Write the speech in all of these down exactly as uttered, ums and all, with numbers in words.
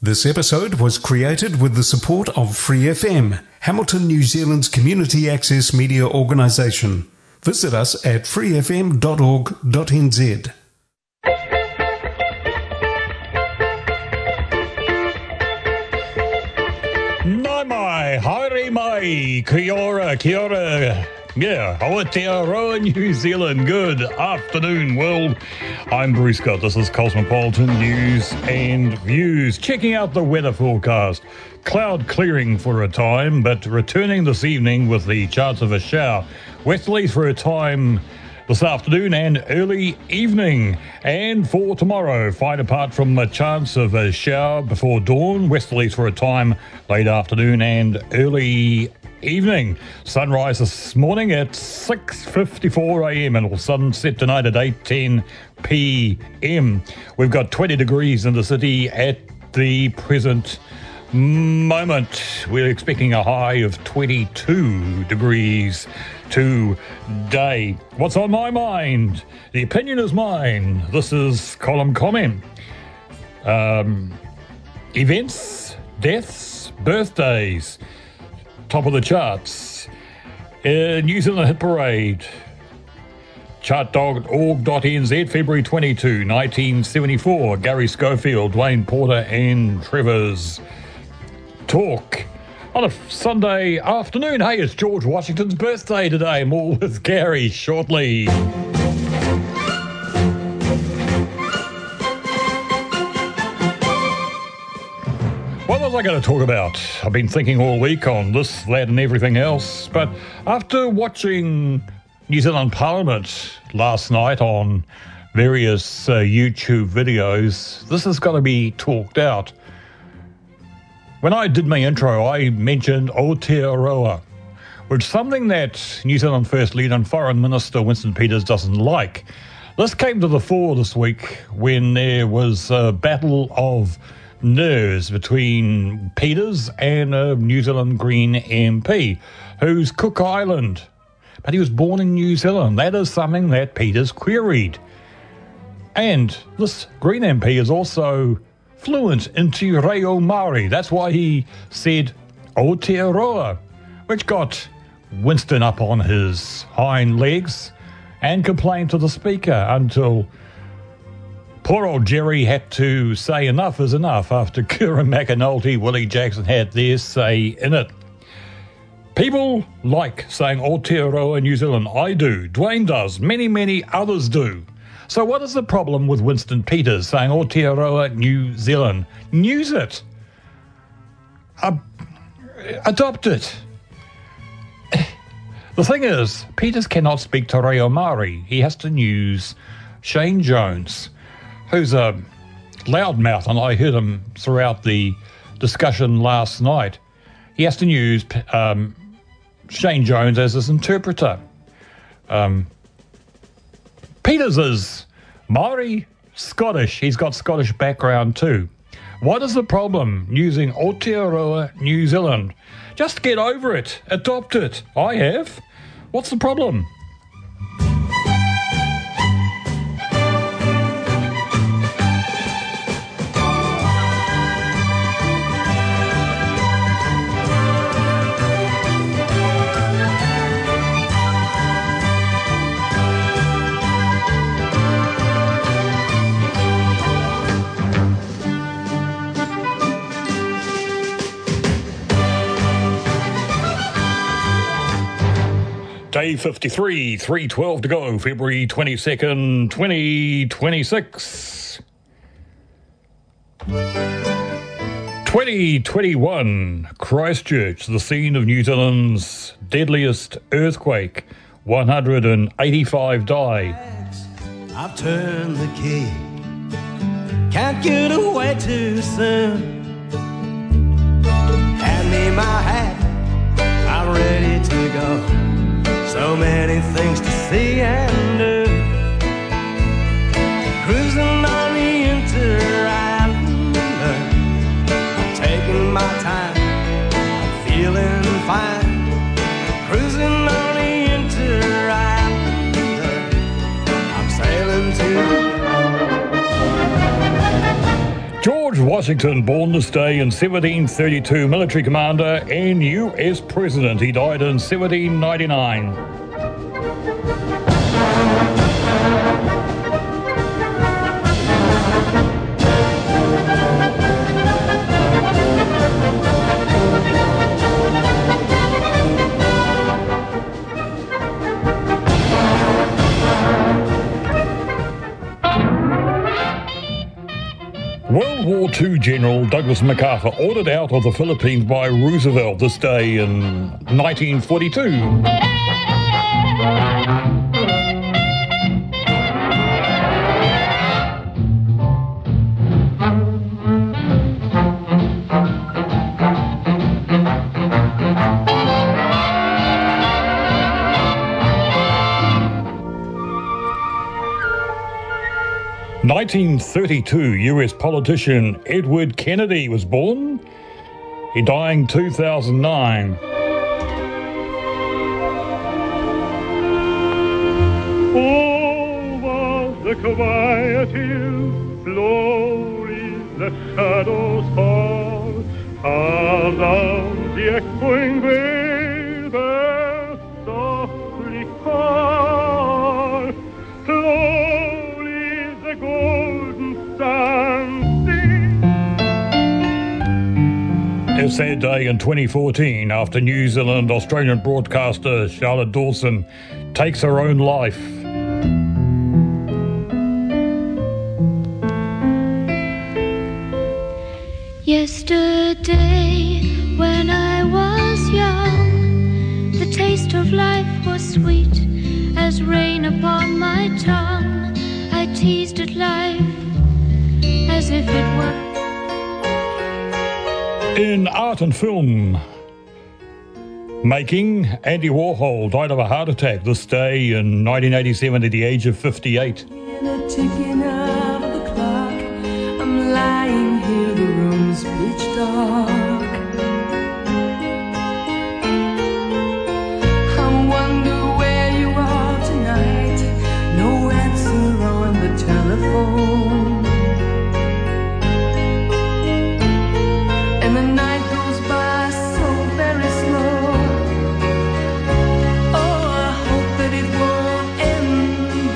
This episode was created with the support of Free F M, Hamilton, New Zealand's community access media organisation. Visit us at free f m dot org dot n z. Nai mai, haere mai, kia ora, kia ora. Yeah, Aotearoa, New Zealand. Good afternoon, world. I'm Bruce Scott. This is Cosmopolitan News and Views. Checking out the weather forecast. Cloud clearing for a time, but returning this evening with the chance of a shower. Westerlies for a time this afternoon and early evening. And for tomorrow, fine apart from a chance of a shower before dawn, westerlies for a time late afternoon and early evening. Sunrise this morning at six fifty-four a m and will sunset tonight at eight ten p m. We've got twenty degrees in the city at the present moment. We're expecting a high of twenty-two degrees today. What's on my mind? The opinion is mine. This is column comment. Um, events, deaths, birthdays. Top of the charts. Uh, New Zealand Hit Parade. chart dot org dot n z, February twenty-second, nineteen seventy-four. Gary Schofield, Dwayne Porter and Trevor's Talk. On a Sunday afternoon. Hey, it's George Washington's birthday today. More with Gary shortly. What was I going to talk about? I've been thinking all week on this, that and everything else, but after watching New Zealand Parliament last night on various uh, YouTube videos, this has got to be talked out. When I did my intro, I mentioned Aotearoa, which is something that New Zealand First Leader and Foreign Minister Winston Peters doesn't like. This came to the fore this week when there was a battle of nerves between Peters and a New Zealand Green M P, who's Cook Island. But he was born in New Zealand. That is something that Peters queried. And this Green M P is also fluent into Reo Māori. That's why he said Aotearoa, which got Winston up on his hind legs and complained to the Speaker until poor old Jerry had to say enough is enough after Kieran McAnulty, Willie Jackson had their say in it. People like saying Aotearoa New Zealand. I do. Dwayne does. Many, many others do. So what is the problem with Winston Peters saying Aotearoa New Zealand? News it. Uh, adopt it. The thing is, Peters cannot speak to Reo Māori. He has to use Shane Jones, who's a loudmouth, and I heard him throughout the discussion last night. He has to use um, Shane Jones as his interpreter. Um, Peters is Māori, Scottish. He's got Scottish background too. What is the problem using Aotearoa New Zealand? Just get over it. Adopt it. I have. What's the problem? Day fifty-three, three twelve to go, February twenty-second, twenty twenty-six. twenty twenty-one, Christchurch, the scene of New Zealand's deadliest earthquake. one hundred eighty-five die. I've turned the key, can't get away too soon. Hand me my hat, I'm ready to go. So many things to see and do. Cruising on the Inter-Islander, I'm taking my time, I'm feeling fine. Cruising on the Inter-Islander, I'm sailing to George Washington, born this day in seventeen thirty-two, military commander and U S president. He died in seventeen ninety-nine. World War Two General Douglas MacArthur ordered out of the Philippines by Roosevelt this day in nineteen forty-two. nineteen thirty-two, U S politician Edward Kennedy was born. He died in two thousand nine. Over the quiet hill, slowly the shadows fall. Around the echoing vale, birds softly call. Slowly the golden sun sings. A sad day in twenty fourteen after New Zealand Australian broadcaster Charlotte Dawson takes her own life. Yesterday, when I was young, the taste of life was sweet as rain upon my tongue. I teased at life as if it were. In art and film making, Andy Warhol died of a heart attack this day in nineteen eighty-seven at the age of fifty-eight. In a ticking of the clock, I'm lying here, the room's pitch dark. I wonder where you are tonight. No answer on the telephone. And the night goes by so very slow. Oh, I hope that it won't end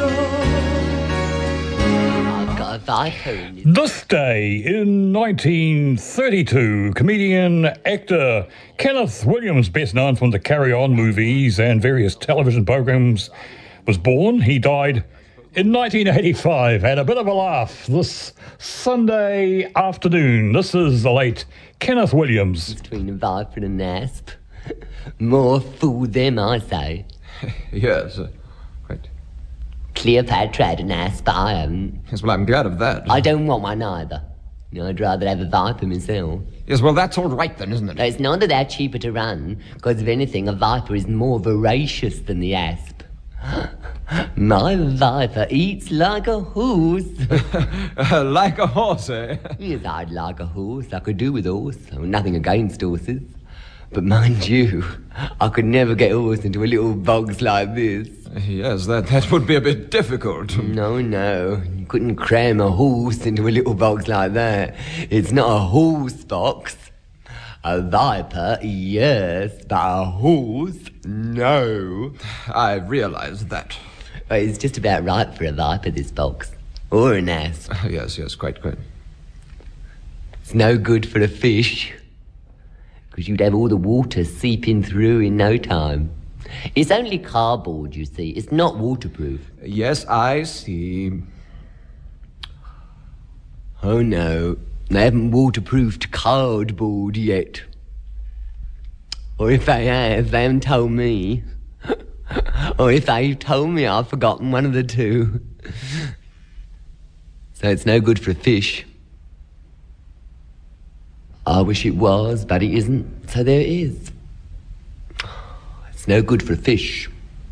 though. I've got a viper in this. This day in nineteen thirty-two, comedian, actor Kenneth Williams, best known from the Carry On movies and various television programs, was born. He died in nineteen eighty-five. Had a bit of a laugh this Sunday afternoon. This is the late Kenneth Williams. Between a viper and an asp. More fool them, I say. Yes, uh, quite. Cleopatra had an asp, I haven't. Yes, well, I'm glad of that. I don't want one either. I'd rather have a viper myself. Yes, well, that's all right then, isn't it? It's not that they're cheaper to run, because if anything, a viper is more voracious than the asp. My viper eats like a horse. uh, like a horse, eh? Yes, I'd like a horse. I could do with a horse. Oh, nothing against horses. But mind you, I could never get a horse into a little box like this. Yes, that, that would be a bit difficult. No, no. You couldn't cram a horse into a little box like that. It's not a horse box. A viper, yes, but a horse, no. I realise that. It's just about right for a viper, this box. Or an asp. Yes, yes, quite, quite. It's no good for a fish, because you'd have all the water seeping through in no time. It's only cardboard, you see. It's not waterproof. Yes, I see. Oh, no. They haven't waterproofed cardboard yet. Or if they have, they haven't told me. Or if they've told me, I've forgotten one of the two. So it's no good for a fish. I wish it was, but it isn't, so there it is. It's no good for a fish.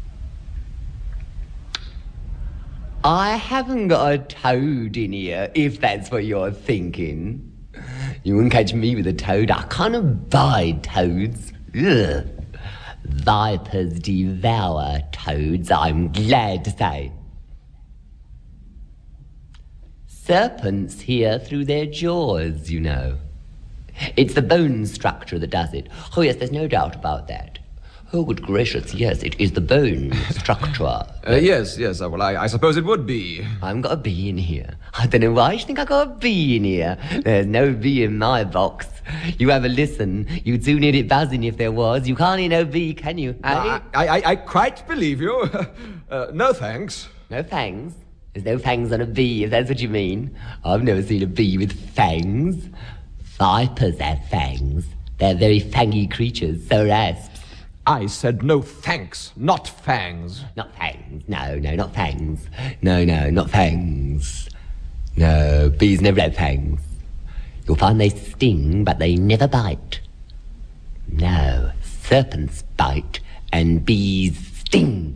I haven't got a toad in here, if that's what you're thinking. You wouldn't catch me with a toad. I can't abide toads. Ugh. Vipers devour toads, I'm glad to say. Serpents hear through their jaws, you know. It's the bone structure that does it. Oh, yes, there's no doubt about that. Oh, good gracious, yes, it is the bone structure. Uh, yes, yes, uh, well, I, I suppose it would be. I haven't got a bee in here. I don't know why you think I got a bee in here. There's no bee in my box. You have a listen. You'd soon hear it buzzing if there was. You can't hear no bee, can you? Eh? I, I, I, I quite believe you. uh, no thanks. No fangs? There's no fangs on a bee, if that's what you mean. I've never seen a bee with fangs. Vipers have fangs. They're very fangy creatures, so rasps. I said no thanks, not fangs. Not fangs. No, no, not fangs. No, no, not fangs. No, bees never have fangs. You'll find they sting, but they never bite. No, serpents bite and bees sting.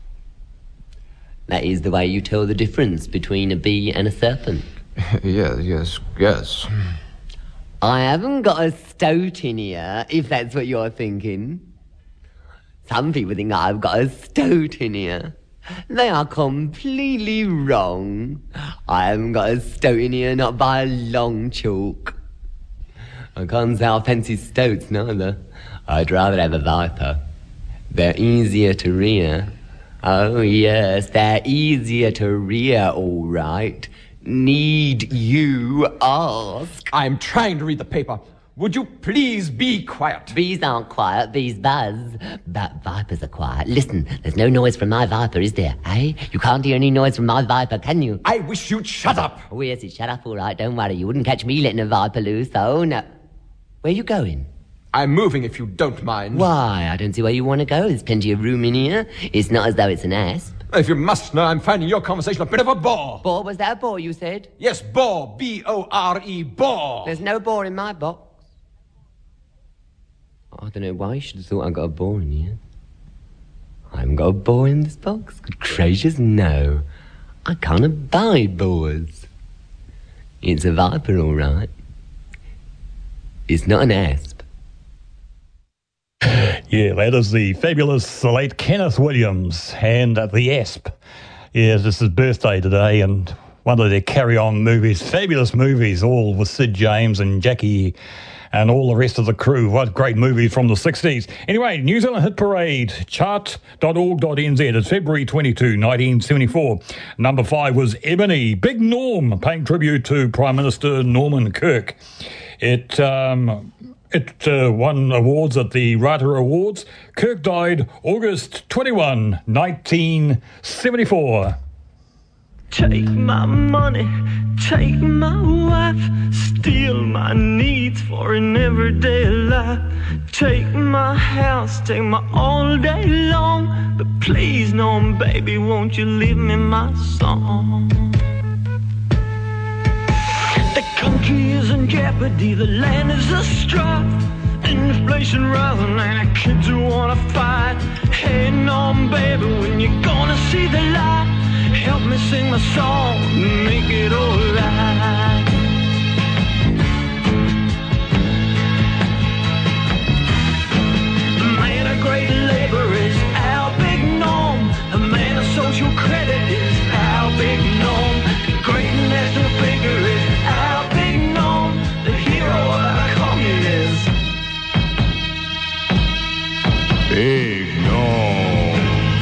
That is the way you tell the difference between a bee and a serpent. yes, yes, yes. I haven't got a stoat in here, if that's what you're thinking. Some people think I've got a stoat in here. They are completely wrong. I haven't got a stoat in here, not by a long chalk. I can't say I fancy stoats, neither. I'd rather have a viper. They're easier to rear. Oh, yes, they're easier to rear, all right. Need you ask? I'm trying to read the paper. Would you please be quiet? Bees aren't quiet, bees buzz. But vipers are quiet. Listen, there's no noise from my viper, is there, eh? You can't hear any noise from my viper, can you? I wish you'd shut up. Oh, yes, it's shut up, all right, don't worry. You wouldn't catch me letting a viper loose, oh, no. Where are you going? I'm moving, if you don't mind. Why? I don't see where you want to go. There's plenty of room in here. It's not as though it's an asp. If you must know, I'm finding your conversation a bit of a bore. Bore? Was that a bore, you said? Yes, bore. B O R E, bore. There's no bore in my box. I don't know why you should have thought I got a bore in here. I haven't got a bore in this box. Good gracious, no. I can't abide bores. It's a viper, all right. It's not an asp. Yeah, that is the fabulous late Kenneth Williams and uh, the Asp. Yeah, it's his birthday today, and one of their carry-on movies, fabulous movies, all with Sid James and Jackie and all the rest of the crew. What great movies from the sixties. Anyway, New Zealand Hit Parade, chart dot org dot n z. It's February twenty-second, nineteen seventy-four. Number five was Ebony, Big Norm, paying tribute to Prime Minister Norman Kirk. It... um It uh, won awards at the Rata Awards. Kirk died August twenty-first, nineteen seventy-four. Take my money, take my wife, steal my needs for an everyday life. Take my house, take my all day long, but please, no, baby, won't you leave me my song? The country is in jeopardy, the land is a strife. Inflation rising and the kids who wanna fight. Hey, no, baby, when you gonna see the light? Help me sing my song, make it alright. The man of great labor is our big norm. The man of social credit is our big norm. The great national figure is our big norm. The hero of our communism. Big Norm.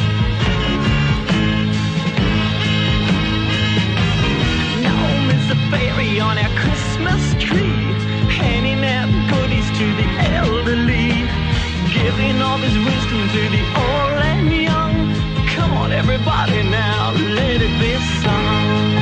Norm is the fairy on our Christmas tree, handing out goodies to the elderly, giving all his wisdom to the old and young. Come on, everybody now, let it be sung.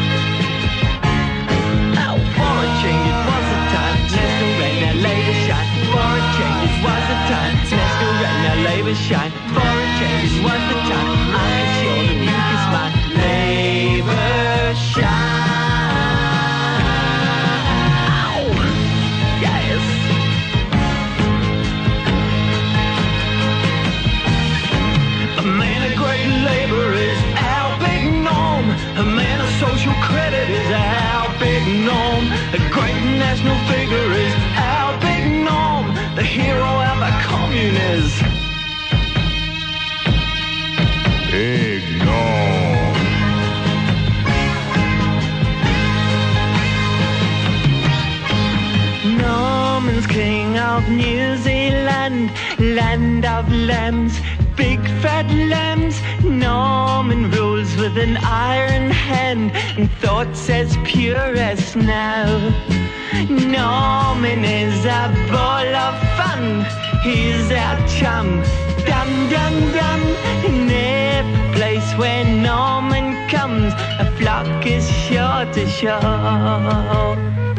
Oh, for a change it was the time, masquerade now labor shine. For a change it was the time, masquerade now labor shine. For a change it was the time, I can show them you can smile. Labor shine. Ow! Yes. A man of great labor is our big of New Zealand, land of lambs, big fat lambs. Norman rules with an iron hand and thoughts as pure as snow. Norman is a ball of fun, he's our chum, dum dum dum. In every place where Norman comes, a flock is sure to show.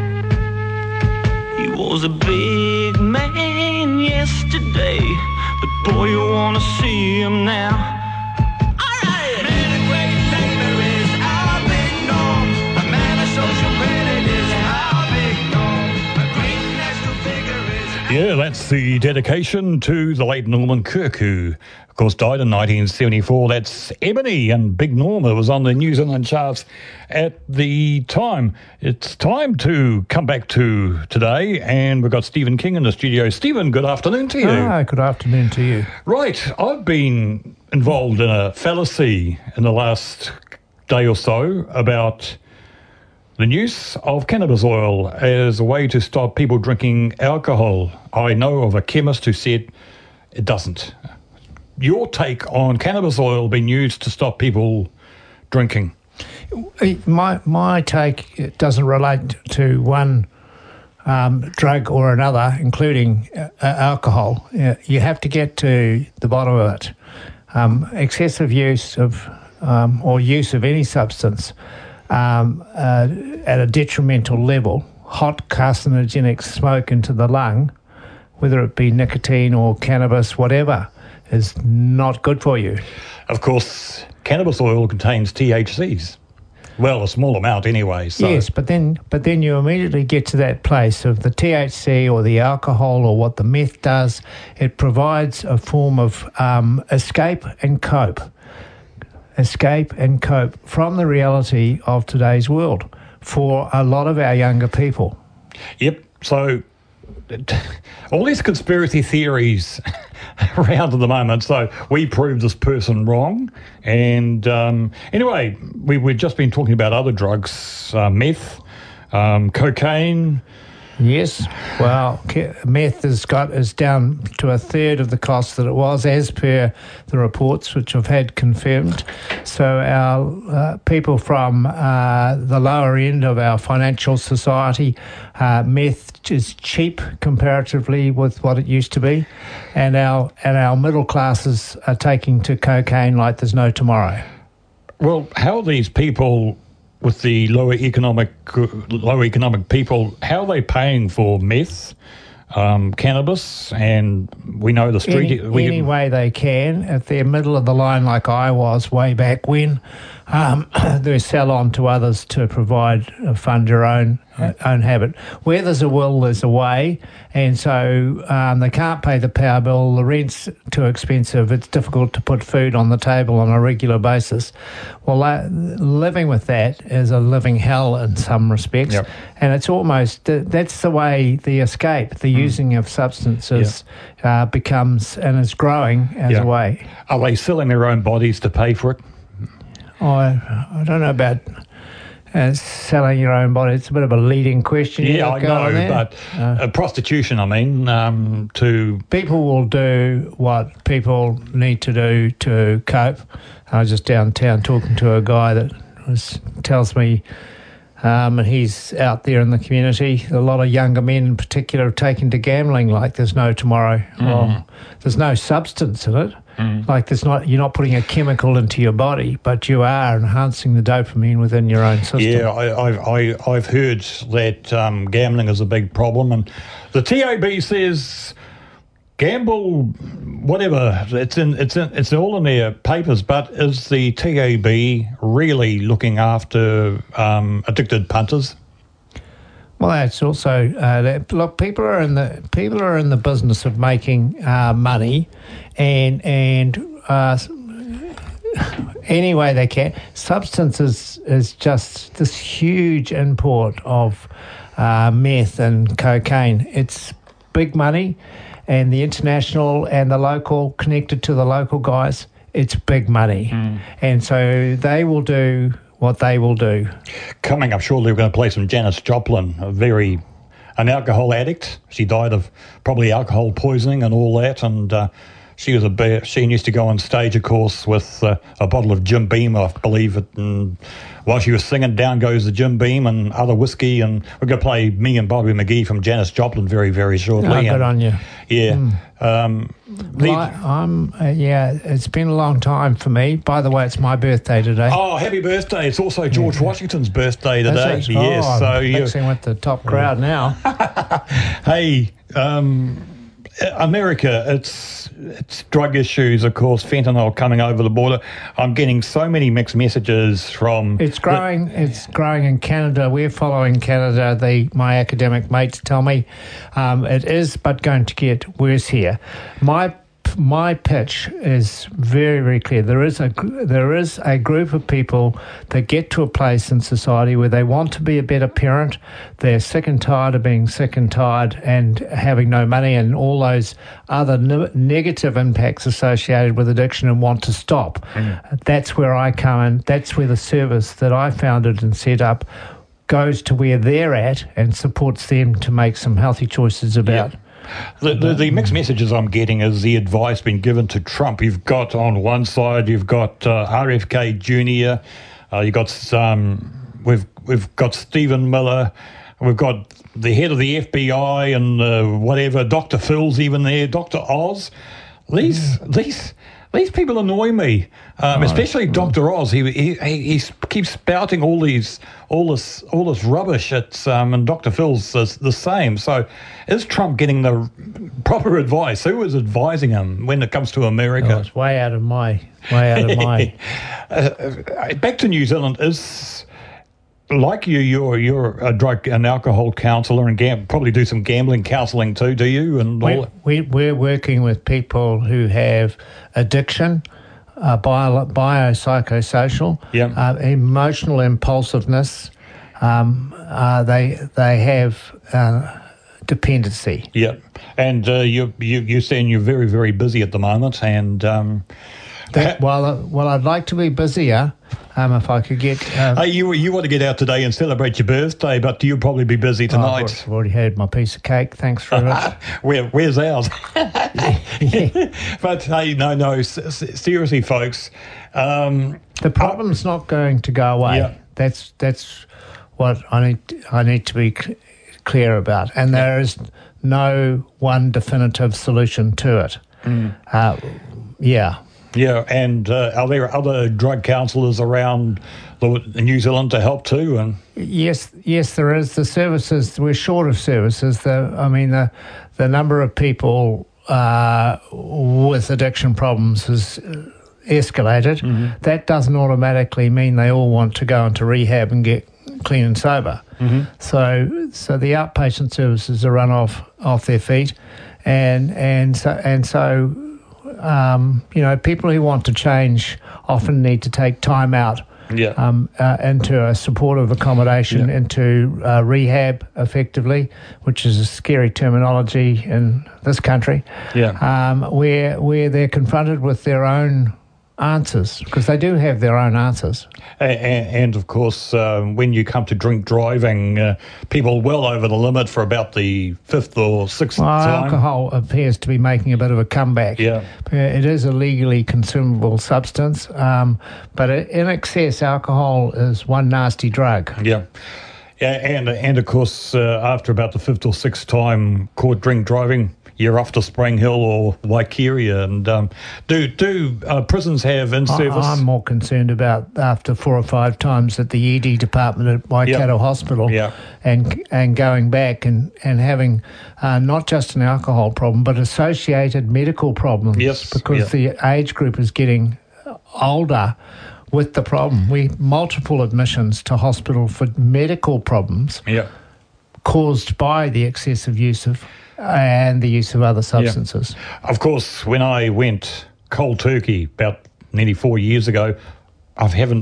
He was a big man yesterday, but boy, you wanna see him now. Alright! Man of great labor is our big Norm. A man of social credit is our big Norm. A great national figure is our... Yeah, that's the dedication to the late Norman Kirk, who, of course, died in nineteen seventy-four. That's Ebony, and Big Norma was on the New Zealand charts at the time. It's time to come back to today, and we've got Stephen King in the studio. Stephen, good afternoon to you. Ah, good afternoon to you. Right, I've been involved in a fallacy in the last day or so about the use of cannabis oil as a way to stop people drinking alcohol. I know of a chemist who said it doesn't. Your take on cannabis oil being used to stop people drinking? My my take doesn't relate to one um, drug or another, including uh, alcohol. You have to get to the bottom of it. Um, excessive use of um, or use of any substance um, uh, at a detrimental level, hot carcinogenic smoke into the lung, whether it be nicotine or cannabis, whatever, is not good for you. Of course, cannabis oil contains T H Cs. Well, a small amount anyway. So. Yes, but then but then you immediately get to that place of the T H C or the alcohol or what the meth does. It provides a form of um, escape and cope. Escape and cope from the reality of today's world for a lot of our younger people. Yep, so all these conspiracy theories around at the moment. So we proved this person wrong. And um, anyway, we, we've just been talking about other drugs, uh, meth, um, cocaine. Yes, well, meth has got is down to a third of the cost that it was, as per the reports which I've had confirmed. So our uh, people from uh, the lower end of our financial society, uh, meth is cheap comparatively with what it used to be, and our and our middle classes are taking to cocaine like there's no tomorrow. Well, how are these people with the lower economic, lower economic people, how are they paying for meth, um, cannabis, and we know the street... Any, we, any way they can. If they're middle of the line like I was way back when, um, they sell on to others to provide, uh, fund your own uh, own habit. Where there's a will, there's a way, and so um, they can't pay the power bill, the rent's too expensive, it's difficult to put food on the table on a regular basis. Well, uh, living with that is a living hell in some respects, yep. and it's almost, uh, that's the way the escape, the mm. using of substances yep. uh, becomes and is growing as yep. a way. Are they selling their own bodies to pay for it? Oh, I, I don't know about uh, selling your own body. It's a bit of a leading question. Yeah, I know, but uh, uh, prostitution, I mean, um, to... People will do what people need to do to cope. I was just downtown talking to a guy that was, tells me, um, and he's out there in the community, a lot of younger men in particular have taken to gambling like there's no tomorrow. Mm. Well, there's no substance in it. Mm. Like there's not, you're not putting a chemical into your body, but you are enhancing the dopamine within your own system. Yeah, I, I, I, I've heard that um, gambling is a big problem, and the T A B says gamble, whatever. It's in, it's in, it's all in their papers. But is the T A B really looking after um, addicted punters? Well, that's also uh, that, look. People are in the people are in the business of making uh, money, and and uh, any way they can. Substances is just this huge import of uh, meth and cocaine. It's big money, and the international and the local connected to the local guys. It's big money, mm. and so they will do what they will do. Coming up shortly, we're going to play some Janis Joplin, a very an alcohol addict. She died of probably alcohol poisoning and all that, and uh, she was a bear. She used to go on stage, of course, with uh, a bottle of Jim Beam, I believe it, and while she was singing, down goes the Jim Beam and other whiskey, and we're going to play Me and Bobby McGee from Janis Joplin very, very shortly. Oh, good and, on you. Yeah. Mm. Um, the, Well, I'm, uh, yeah, it's been a long time for me. By the way, it's my birthday today. oh, happy birthday. It's also George Washington's birthday today. Is it? Yes. Oh, so I'm you, mixing with the top crowd now. hey, um, America, it's it's drug issues, of course, fentanyl coming over the border. I'm getting so many mixed messages from... It's growing. It's growing in Canada. We're following Canada. They, my academic mates tell me um, it is, but going to get worse here. My my pitch is very, very clear. There is a gr- there is a group of people that get to a place in society where they want to be a better parent. They're sick and tired of being sick and tired and having no money and all those other ne- negative impacts associated with addiction and want to stop. Mm. That's where I come in. That's where the service that I founded and set up goes to where they're at and supports them to make some healthy choices about. Yeah. The, the, the mixed messages I'm getting is the advice being given to Trump. You've got on one side, you've got uh, R F K Junior, uh, you've got um, we've we've got Stephen Miller, we've got the head of the F B I and uh, whatever. Doctor Phil's even there. Doctor Oz. These these. These people annoy me, um, oh, especially Doctor Oz. He, he he he keeps spouting all these all this all this rubbish. It's um, and Doctor Phil's the, the same. So, is Trump getting the proper advice? Who is advising him when it comes to America? Oh, it's way out of my way out of my. uh, back to New Zealand is. Like you, you're you're a drug and alcohol counsellor and gam- probably do some gambling counselling too, do you? And all we, we, we're working with people who have addiction, uh, bio, biopsychosocial, yeah. uh, emotional impulsiveness. Um, uh, they they have uh, dependency. Yeah, and uh, you you you're saying you're very very busy at the moment, and um, that, well, uh, well, I'd like to be busier. Um, if I could get... Uh, hey, you you want to get out today and celebrate your birthday, but you'll probably be busy tonight. Oh, I've already had my piece of cake, thanks very much. Where, where's ours? yeah. But, hey, no, no, s- s- seriously, folks. Um, the problem's uh, not going to go away. Yeah. That's that's what I need, I need to be cl- clear about. And there is no one definitive solution to it. Mm. Uh, yeah. Yeah, and uh, are there other drug counsellors around the, New Zealand to help too? And yes, yes, there is. The services, we're short of services. The, I mean, the the number of people uh, with addiction problems has escalated. Mm-hmm. That doesn't automatically mean they all want to go into rehab and get clean and sober. Mm-hmm. So, so the outpatient services are run off off their feet, and and so and so. Um, you know, people who want to change often need to take time out yeah. um, uh, into a supportive accommodation, yeah. into uh, rehab, effectively, which is a scary terminology in this country, yeah. um, where where they're confronted with their own answers, because they do have their own answers. And, and of course, uh, when you come to drink driving, uh, people well over the limit for about the fifth or sixth well, time. Alcohol appears to be making a bit of a comeback. Yeah. It is a legally consumable substance, um, but in excess, alcohol is one nasty drug. Yeah. Yeah, and, and of course, uh, after about the fifth or sixth time caught drink driving, you're off to Spring Hill or Waikeria. And um, do do uh, prisons have in service? I'm more concerned about after four or five times at the E D department at Waikato yep. Hospital, yep. and and going back and and having uh, not just an alcohol problem but associated medical problems. Yes, because yep. the age group is getting older with the problem. We multiple admissions to hospital for medical problems yep. caused by the excessive use of and the use of other substances. Yeah. Of course, when I went cold turkey about nearly four years ago, I haven't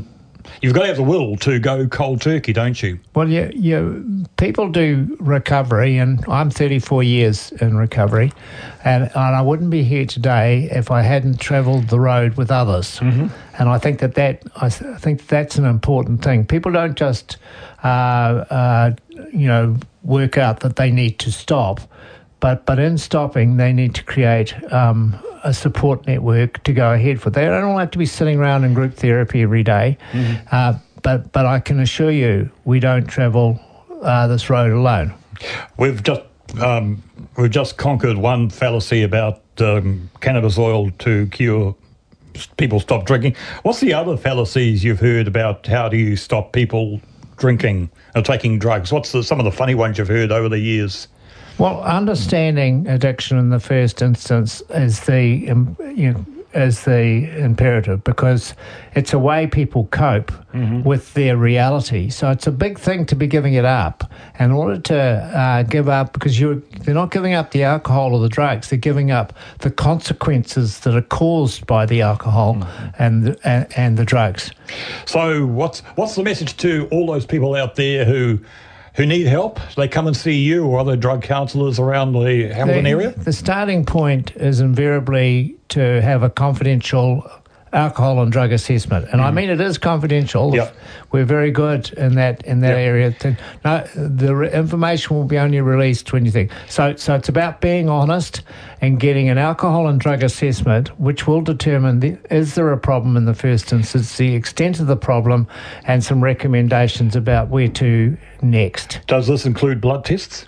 you've got to have the will to go cold turkey, don't you? Well, you, you, people do recovery, and I'm thirty-four years in recovery, and, and I wouldn't be here today if I hadn't travelled the road with others. Mm-hmm. And I think that, that I th- think that's an important thing. People don't just, uh, uh, you know, work out that they need to stop, but but in stopping, they need to create um, a support network to go ahead for. They don't all have to be sitting around in group therapy every day. Mm-hmm. Uh, but but I can assure you, we don't travel uh, this road alone. We've just um, we've just conquered one fallacy about um, cannabis oil to cure people stop drinking. What's the other fallacies you've heard about how do you stop people drinking or taking drugs? What's the, some of the funny ones you've heard over the years? Well, understanding addiction in the first instance is the um, you know, is the imperative, because it's a way people cope mm-hmm. with their reality. So it's a big thing to be giving it up. In order to uh, give up, because you're they're not giving up the alcohol or the drugs, they're giving up the consequences that are caused by the alcohol mm-hmm. and, the, and and the drugs. So what's what's the message to all those people out there who who need help? They come and see you or other drug counsellors around the Hamilton the, area? The starting point is invariably to have a confidential alcohol and drug assessment. And mm. I mean, it is confidential. Yep. We're very good in that in that yep. area. To, no, the re- information will be only released when you think. So, so it's about being honest and getting an alcohol and drug assessment, which will determine the, is there a problem in the first instance, the extent of the problem, and some recommendations about where to next. Does this include blood tests?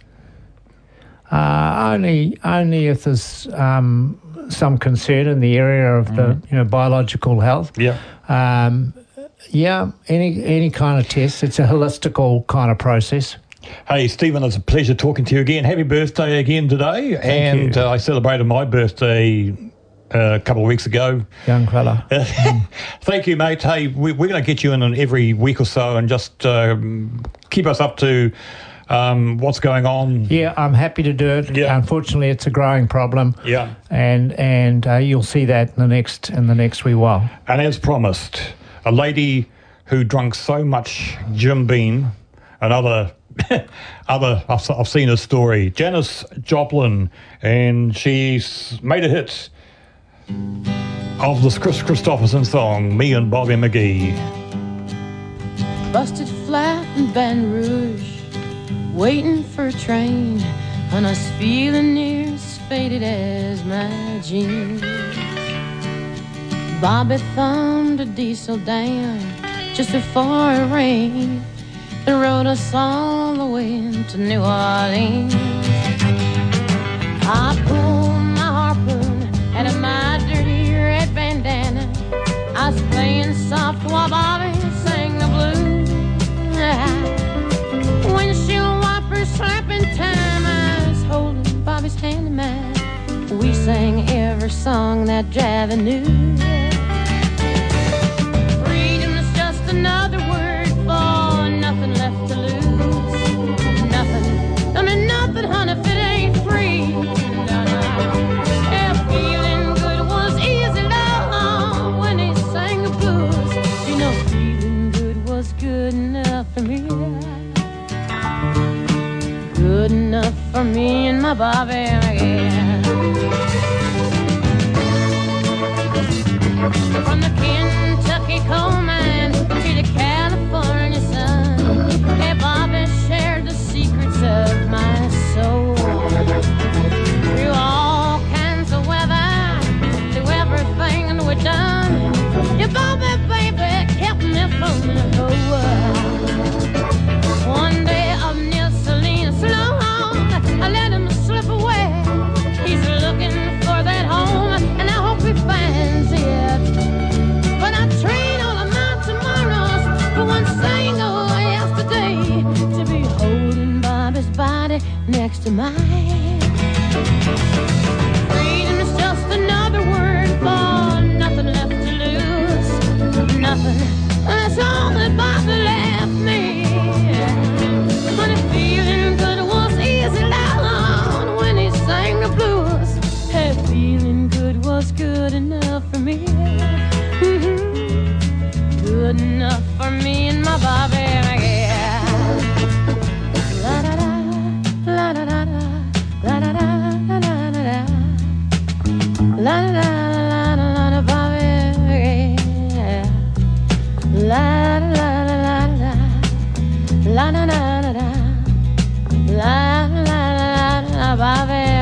Uh, only, only if there's um, some concern in the area of the mm. you know biological health. Yeah. Um, yeah. Any any kind of test. It's a holistical kind of process. Hey, Stephen, it's a pleasure talking to you again. Happy birthday again today. Thank and you. Uh, I celebrated my birthday uh, a couple of weeks ago. Young fella. mm. Thank you, mate. Hey, we, we're going to get you in every week or so and just um, keep us up to Um, what's going on? Yeah, I'm happy to do it. Yeah. Unfortunately, it's a growing problem. Yeah, and and uh, you'll see that in the next in the next wee while. And as promised, a lady who drank so much Jim Beam and other other I've, I've seen her story, Janis Joplin, and she's made a hit of this Chris Christopherson song, Me and Bobby McGee. Busted flat in Baton Rouge, waiting for a train, and I was feeling near as faded as my jeans. Bobby thumbed a diesel down just before it rained and rode us all the way to New Orleans. I pulled my harpoon out of my dirty red bandana. I was playing soft while Bobby sang the blues. Windshield wipers slapping time, I was holding Bobby's hand in mine. We sang every song that Javi knew. Freedom is just another word for nothing left to lose. Nothing, I mean nothing, honey, if it ain't free. No, no. Yeah, feeling good was easy, love, when he sang the blues. You know, feeling good was good enough for me. Good enough for me and my Bobby McGee. From the Kentucky coal mine to the California sun, hey, Bobby shared the secrets of my soul. Through all kinds of weather, through everything that we've done, yeah, Bobby, baby, kept me from the whole world. One day up near Salinas, Slow, I let him slip away. He's looking for that home, and I hope he finds it. But I trade all of my tomorrows for one single yesterday, to be holding Bobby's body next to mine. Freedom is just another word for nothing left to lose. Nothing, that's all that Bobby left me. But if feeling good was easy, loud when he sang the blues, hey, feeling good was good enough for me. Mm-hmm. Good enough for me and my Bobby McGee. La da da, la da da da, la da da da da da da, la da da la da la da Bobby McGee. La da la da la da, la da da da da, la da la da la Bobby McGee.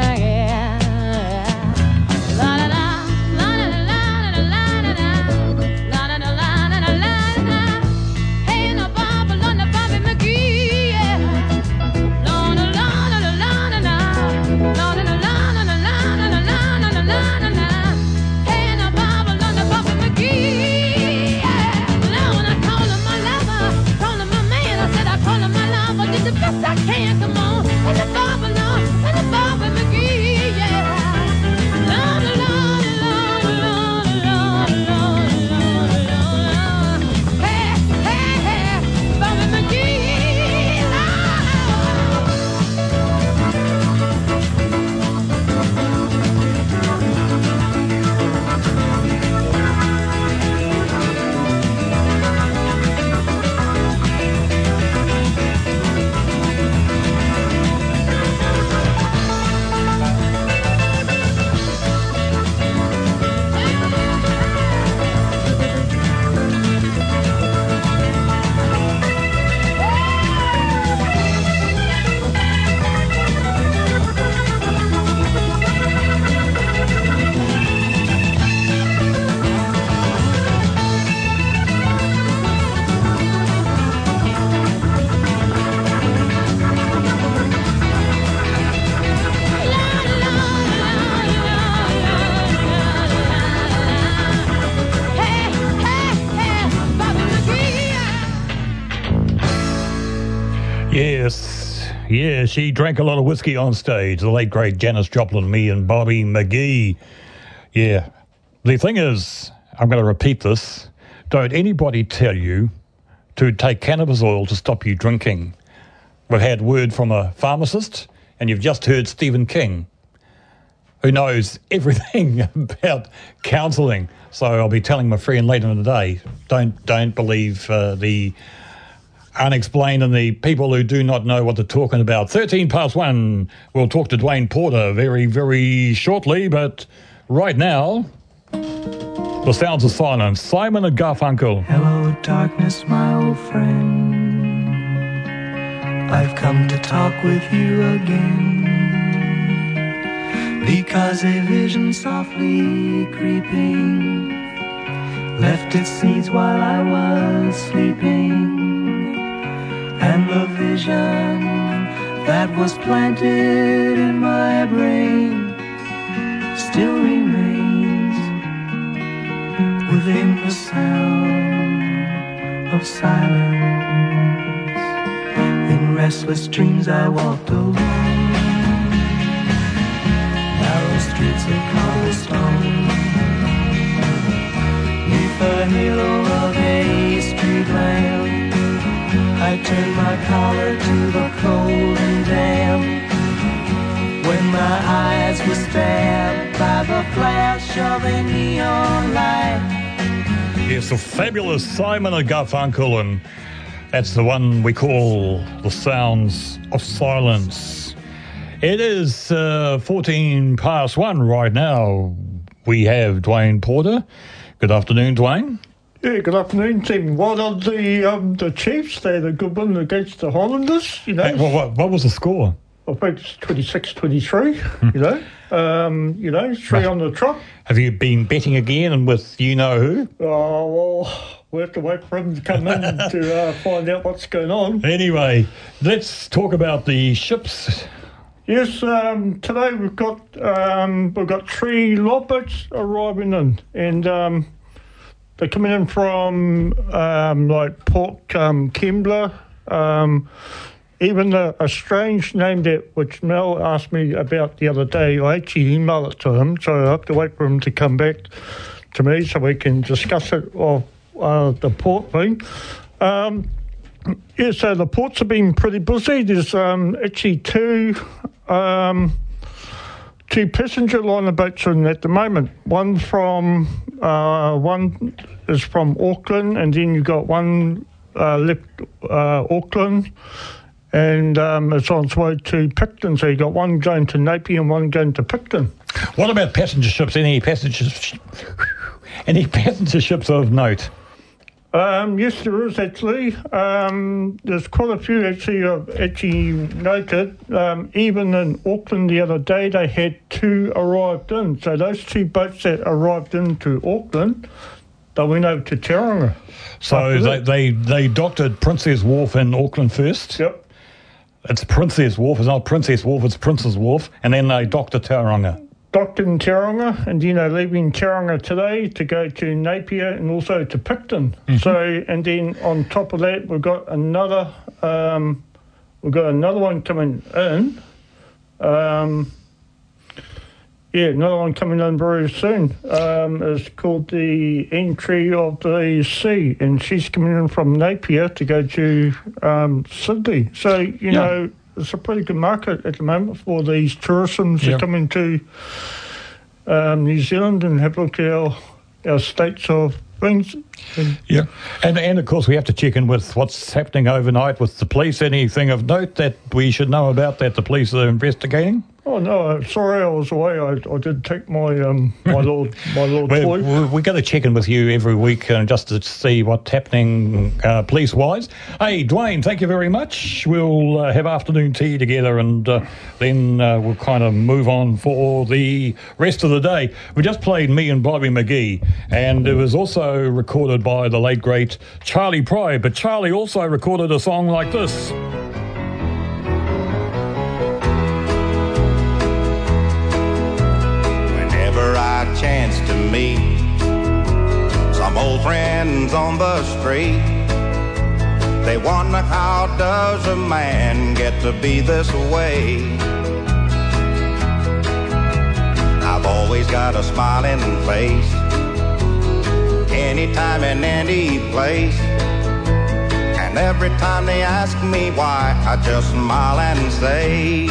I can't come on, and the Bobby, no, and the Bobby McGee, yeah. Lord, Lord, Lord, Lord, Lord, Lord, Lord, Lord. Hey, hey, hey, Bobby McGee, Yes, yeah, she drank a lot of whiskey on stage. The late, great Janis Joplin, me and Bobby McGee. Yeah. The thing is, I'm going to repeat this. Don't anybody tell you to take cannabis oil to stop you drinking. We've had word from a pharmacist, and you've just heard Stephen King, who knows everything about counselling. So I'll be telling my friend later in the day, don't don't believe uh, the unexplained and the people who do not know what they're talking about. thirteen past one, we'll talk to Dwayne Porter very, very shortly, but right now, the sounds of silence. Simon and Garfunkel. Hello, darkness, my old friend. I've come to talk with you again, because a vision softly creeping left its seeds while I was sleeping. And the vision that was planted in my brain still remains within the sound of silence. In restless dreams I walked alone, narrow streets of cobblestone, neath the halo of a street lamp. I turned my collar to the cold and damp, when my eyes were stabbed by the flash of a neon light. Yes, the fabulous Simon and Garfunkel, and that's the one we call The Sounds of Silence. It is uh, fourteen past one right now. We have Dwayne Porter. Good afternoon, Dwayne. Yeah, good afternoon, team. Well done, the um, the Chiefs. They had a good one against the Highlanders, you know. Hey, what, what, what was the score? I think it's twenty-six twenty-three, you know. Um, you know, three on the trot. Have you been betting again and with you-know-who? Oh, well, we have to wait for him to come in to uh, find out what's going on. Anyway, let's talk about the ships. Yes, um, today we've got um, we've got three logboats arriving in, and um, they're coming in from um, like Port um, Kembla, um, even a, a strange name that which Mel asked me about the other day. I actually emailed it to him, so I have to wait for him to come back to me so we can discuss it of uh, the port thing. Um, yeah, so the ports have been pretty busy. There's um, actually two um, two passenger liner boats in at the moment. One from uh, one is from Auckland, and then you've got one uh, left uh, Auckland, and um, it's on its way to Picton. So you got one going to Napier and one going to Picton. What about passenger ships? Any passenger sh- any passenger ships of note? Um, yes, there is actually. Um, there's quite a few actually I've actually noted. Um, even in Auckland the other day, they had two arrived in. So those two boats that arrived into Auckland, they went over to Tauranga. So they, they, they docked at Princess Wharf in Auckland first? Yep. It's Princess Wharf. It's not Princess Wharf, it's Princess Wharf. And then they docked at Tauranga. Docked in Tauranga, and you know, leaving Tauranga today to go to Napier and also to Picton. Mm-hmm. So, and then on top of that, we've got another, um, we've got another one coming in. Um, yeah, another one coming in very soon. Um, it's called the Entry of the Sea, and she's coming in from Napier to go to um, Sydney. So, you yeah. know. It's a pretty good market at the moment for these tourists yep. to come into um, New Zealand and have a look at our, our states of things. And yeah, and, and of course we have to check in with what's happening overnight with the police. Anything of note that we should know about that the police are investigating? Oh no! Sorry, I was away. I, I did take my um my little my little toy. We we got to check in with you every week uh, just to see what's happening uh, police wise. Hey, Dwayne, thank you very much. We'll uh, have afternoon tea together, and uh, then uh, we'll kind of move on for the rest of the day. We just played Me and Bobby McGee, and it was also recorded by the late great Charlie Pride. But Charlie also recorded a song like this. Chance to meet some old friends on the street. They wonder, how does a man get to be this way? I've always got a smiling face, anytime and any place. And every time they ask me why, I just smile and say,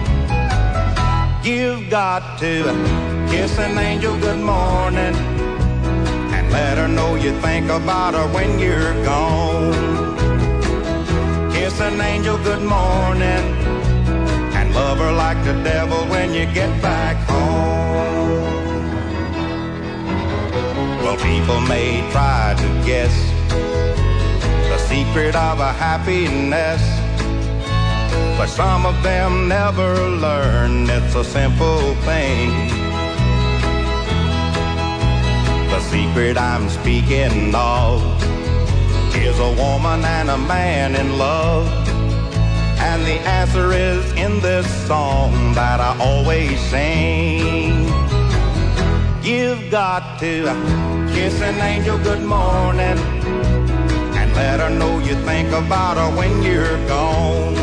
you've got to kiss an angel good morning and let her know you think about her when you're gone. Kiss an angel good morning and love her like the devil when you get back home. Well, people may try to guess the secret of a happiness, but some of them never learn it's a simple thing. The secret I'm speaking of is a woman and a man in love. And the answer is in this song that I always sing. You've got to kiss an angel good morning and let her know you think about her when you're gone.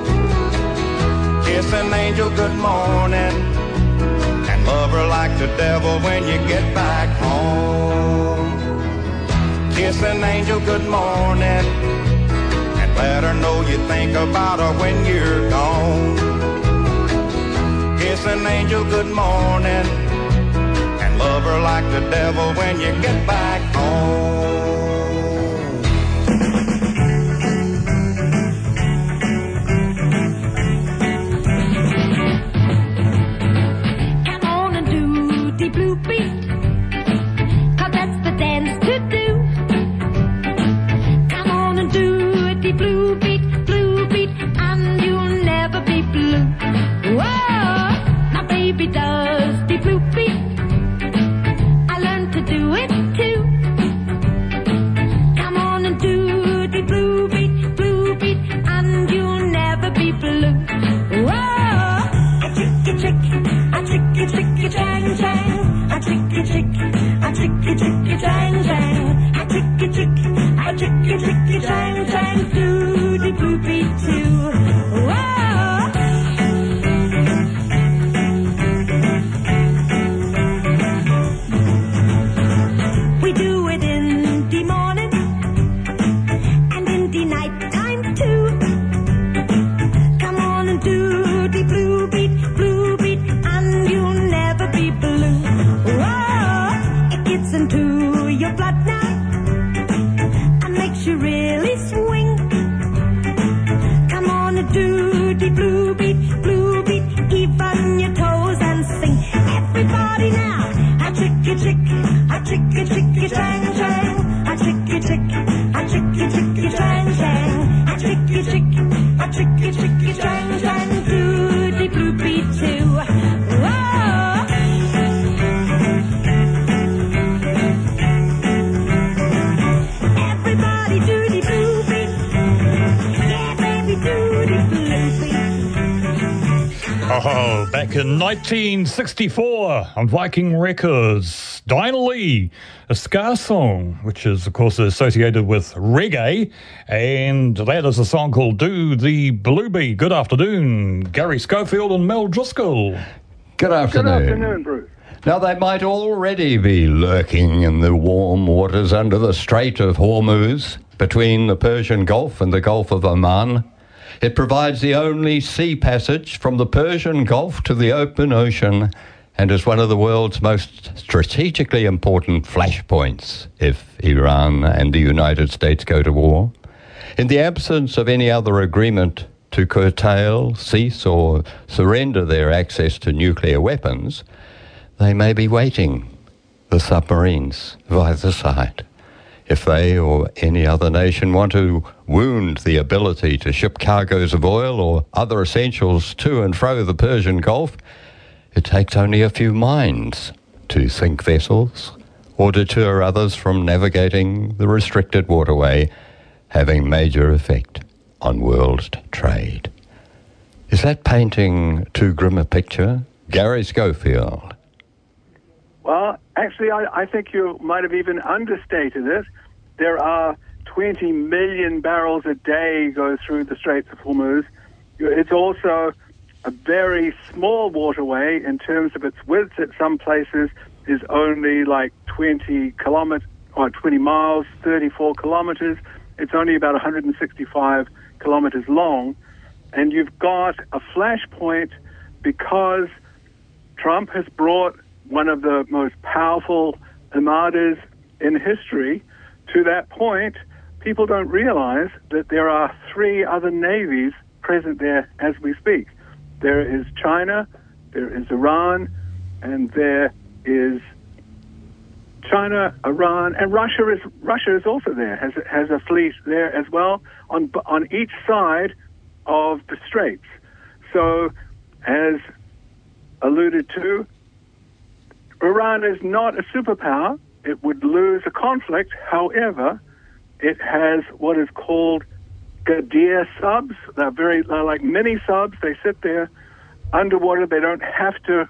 Kiss an angel good morning and love her like the devil when you get back home. Kiss an angel good morning and let her know you think about her when you're gone. Kiss an angel good morning and love her like the devil when you get back home. Come on and do the blue beat, blue beat, and you'll never back in nineteen sixty-four on Viking Records, Dinah Lee, a ska song, which is, of course, associated with reggae, and that is a song called Do the Bluebee. Good afternoon, Gary Schofield and Mel Driscoll. Good afternoon. Good afternoon, Bruce. Now, they might already be lurking in the warm waters under the Strait of Hormuz, between the Persian Gulf and the Gulf of Oman. It provides the only sea passage from the Persian Gulf to the open ocean and is one of the world's most strategically important flashpoints if Iran and the United States go to war. In the absence of any other agreement to curtail, cease, or surrender their access to nuclear weapons, they may be waiting, the submarines of either side. If they or any other nation want to wound the ability to ship cargoes of oil or other essentials to and fro the Persian Gulf, it takes only a few minds to sink vessels or deter others from navigating the restricted waterway, having major effect on world trade. Is that painting too grim a picture? Gary Schofield. Well, actually, I, I think you might have even understated it. There are twenty million barrels a day go through the Straits of Hormuz. It's also a very small waterway in terms of its width. At some places is only like twenty kilometers or twenty miles, thirty-four kilometers. It's only about one hundred sixty-five kilometers long. And you've got a flashpoint because Trump has brought one of the most powerful armadas in history to that point. People don't realize that there are three other navies present there as we speak. There is China, there is Iran, and there is China, Iran, and Russia is Russia is also there, has has a fleet there as well on on each side of the straits. So, as alluded to, Iran is not a superpower. It would lose a conflict. However, it has what is called Gadir subs. They're very they're like mini subs. They sit there underwater. They don't have to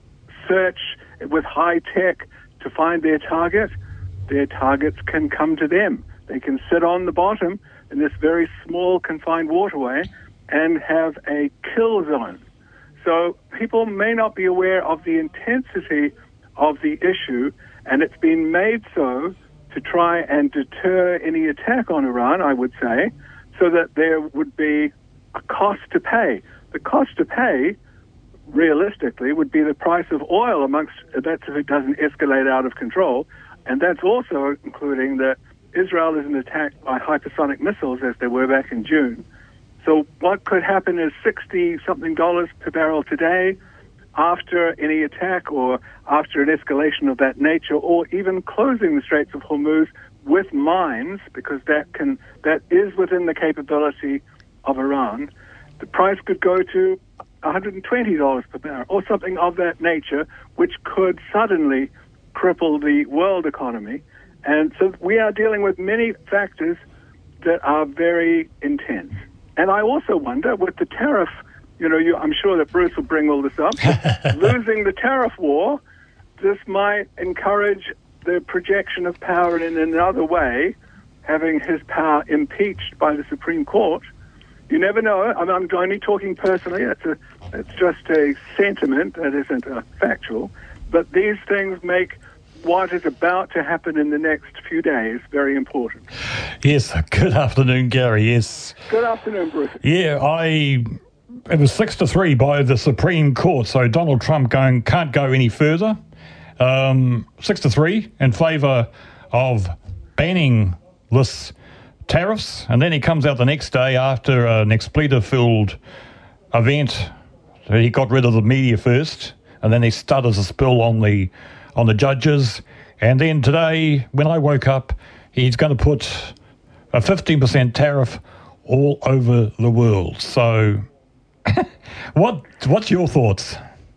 search with high tech to find their target. Their targets can come to them. They can sit on the bottom in this very small confined waterway and have a kill zone. So people may not be aware of the intensity of the issue, and it's been made so to try and deter any attack on Iran, I would say, so that there would be a cost to pay. The cost to pay, realistically, would be the price of oil amongst, that's if it doesn't escalate out of control, and that's also including that Israel isn't attacked by hypersonic missiles as they were back in June. So what could happen is sixty-something dollars per barrel today after any attack or after an escalation of that nature, or even closing the Straits of Hormuz with mines, because that can that is within the capability of Iran. The price could go to one hundred twenty dollars per barrel or something of that nature, which could suddenly cripple the world economy. And so we are dealing with many factors that are very intense. And I also wonder, with the tariff, you know, you, I'm sure that Bruce will bring all this up, losing the tariff war, this might encourage the projection of power in another way, having his power impeached by the Supreme Court. You never know. I'm, I'm only talking personally. It's, a, it's just a sentiment. That isn't a factual. But these things make what is about to happen in the next few days very important. Yes, good afternoon, Gary. Yes. Good afternoon, Bruce. Yeah, I... It was six to three by the Supreme Court, so Donald Trump going can't go any further. Um, six to three in favour of banning this tariffs, and then he comes out the next day after an expletive-filled event. He got rid of the media first, and then he stutters a spill on the on the judges, and then today, when I woke up, he's going to put a fifteen percent tariff all over the world. So, what what's your thoughts?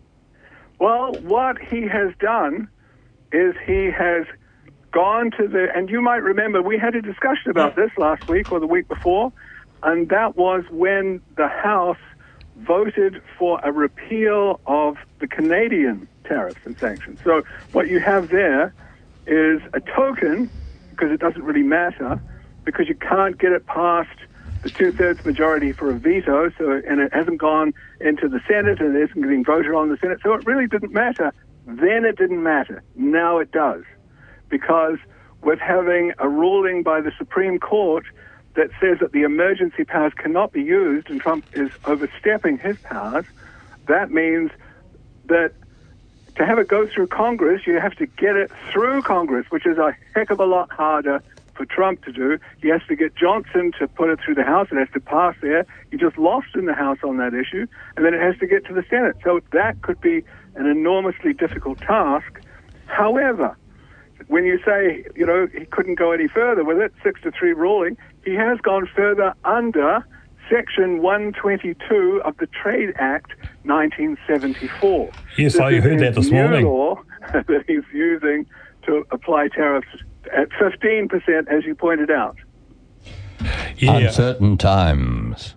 Well, what he has done is he has gone to the, and you might remember we had a discussion about this last week or the week before, and that was when the House voted for a repeal of the Canadian tariffs and sanctions. So what you have there is a token, because it doesn't really matter, because you can't get it past the two-thirds majority for a veto, so and it hasn't gone into the Senate and it isn't getting voted on in the Senate, so it really didn't matter. Then it didn't matter. Now it does, because with having a ruling by the Supreme Court that says that the emergency powers cannot be used and Trump is overstepping his powers, that means that to have it go through Congress, you have to get it through Congress, which is a heck of a lot harder for Trump to do. He has to get Johnson to put it through the House. It has to pass there. He just lost in the House on that issue. And then it has to get to the Senate. So that could be an enormously difficult task. However, when you say, you know, he couldn't go any further with it, six to three ruling, he has gone further under Section one twenty-two of the Trade Act nineteen seventy-four. Yes, this I heard that this new morning. Law that he's using to apply tariffs at fifteen percent, as you pointed out. Yeah. Uncertain times.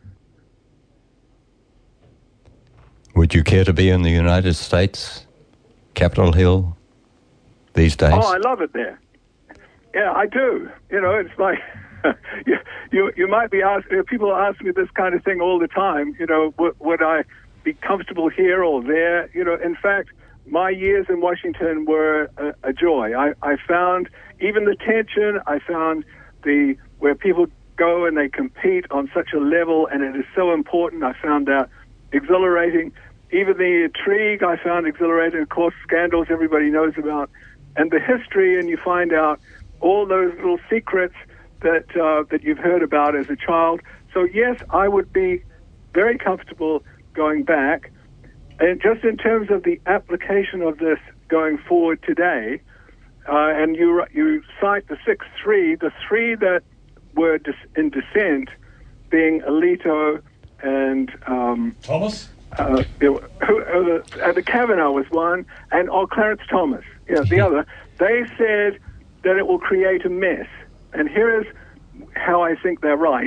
Would you care to be in the United States, Capitol Hill, these days? Oh, I love it there. Yeah, I do. You know, it's like you, you you might be asking. People ask me this kind of thing all the time. You know, w- would I be comfortable here or there? You know, in fact, my years in Washington were a, a joy. I, I found even the tension. I found the where people go and they compete on such a level, and it is so important. I found that exhilarating. Even the intrigue I found exhilarating. Of course, scandals everybody knows about, and the history, and you find out all those little secrets that uh, that you've heard about as a child. So yes, I would be very comfortable going back. And just in terms of the application of this going forward today, uh, and you you cite the six three, the three that were dis- in dissent, being Alito and um, Thomas. Uh, who, uh, uh, the Kavanaugh was one, and oh, Clarence Thomas, yeah, the other. They said that it will create a mess, and here is how I think they're right.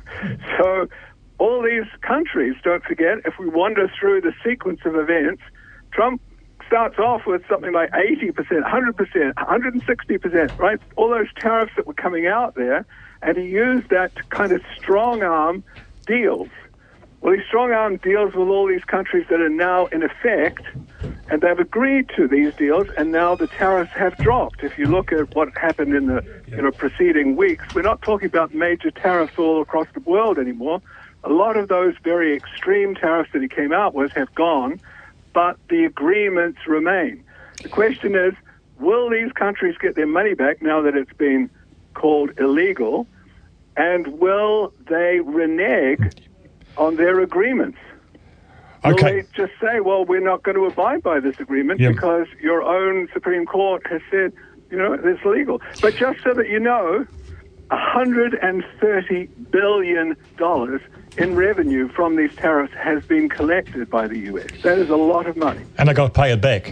So all these countries, don't forget, if we wander through the sequence of events, Trump starts off with something like eighty percent, one hundred percent, one hundred sixty percent, right? All those tariffs that were coming out there, and he used that to kind of strong-arm deals. Well, he strong-arm deals with all these countries that are now in effect, and they've agreed to these deals, and now the tariffs have dropped. If you look at what happened in the you know, preceding weeks, we're not talking about major tariffs all across the world anymore. A lot of those very extreme tariffs that he came out with have gone, but the agreements remain. The question is, will these countries get their money back now that it's been called illegal, and will they renege on their agreements? Will Okay. they just say, well, we're not going to abide by this agreement Yeah. because your own Supreme Court has said, you know, it's legal? But just so that you know, one hundred thirty billion dollars in revenue from these tariffs has been collected by the U S. That is a lot of money. And I got to pay it back.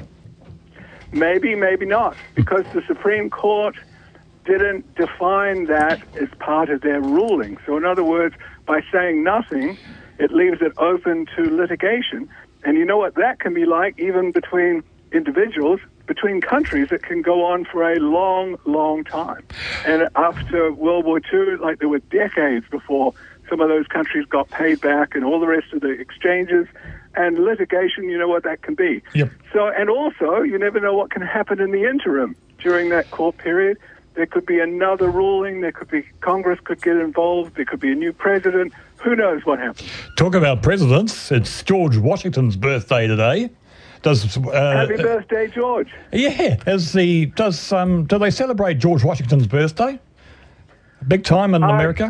Maybe, maybe not, because the Supreme Court didn't define that as part of their ruling. So in other words, by saying nothing, it leaves it open to litigation. And you know what that can be like, even between individuals, between countries, it can go on for a long, long time. And after World War Two, like there were decades before some of those countries got paid back and all the rest of the exchanges. And litigation, you know what that can be. Yep. So, and also, you never know what can happen in the interim during that court period. There could be another ruling. There could be Congress could get involved. There could be a new president. Who knows what happens? Talk about presidents. It's George Washington's birthday today. Does uh, Happy birthday, George. Yeah. Is the does um do they celebrate George Washington's birthday? Big time in Uh, America.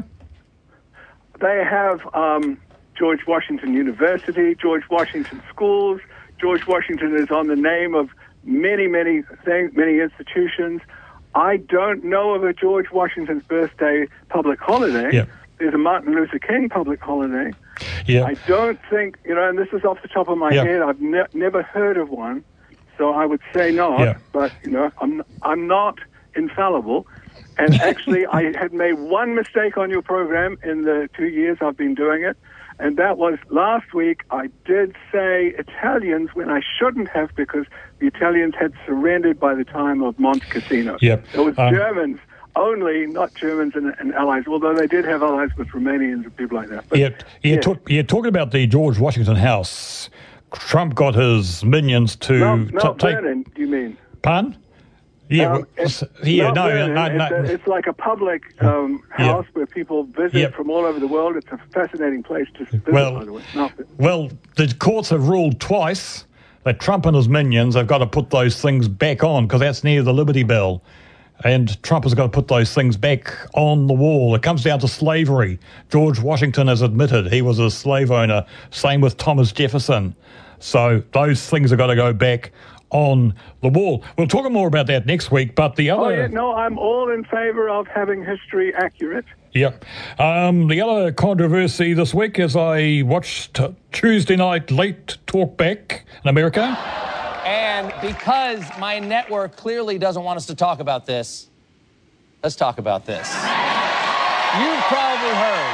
They have um, George Washington University, George Washington schools. George Washington is on the name of many, many things, many institutions. I don't know of a George Washington's birthday public holiday. Yeah. There's a Martin Luther King public holiday. Yeah. I don't think, you know, and this is off the top of my Yeah. head, I've ne- never heard of one, so I would say not. Yeah. But, you know, I'm I'm not infallible. And actually, I had made one mistake on your program in the two years I've been doing it, And that was last week. I did say Italians when I shouldn't have, because the Italians had surrendered by the time of Monte Cassino. Yep. It was Um, Germans only, not Germans and, and allies, although they did have allies with Romanians and people like that. But, Yeah, yeah, yeah. talk, yeah. Talking about the George Washington House, Trump got his minions to Mount, t- Mount take. Vernon, do you mean? Pardon? Yeah, Um, well, it's, yeah, Mount no, Vernon, no, no, it's, no. a, it's like a public um, house Yeah. where people visit Yep. from all over the world. It's a fascinating place to visit, Well, by the way. Mount Vernon. Well, the courts have ruled twice that Trump and his minions have got to put those things back on, because that's near the Liberty Bell. And Trump has got to put those things back on the wall. It comes down to slavery. George Washington has admitted he was a slave owner. Same with Thomas Jefferson. So those things have got to go back on the wall. We'll talk more about that next week, but the other... Oh, yeah, no, I'm all in favour of having history accurate. Yep. Um, the other controversy this week is I watched Tuesday night late talkback in America. And because my network clearly doesn't want us to talk about this, let's talk about this. You've probably heard.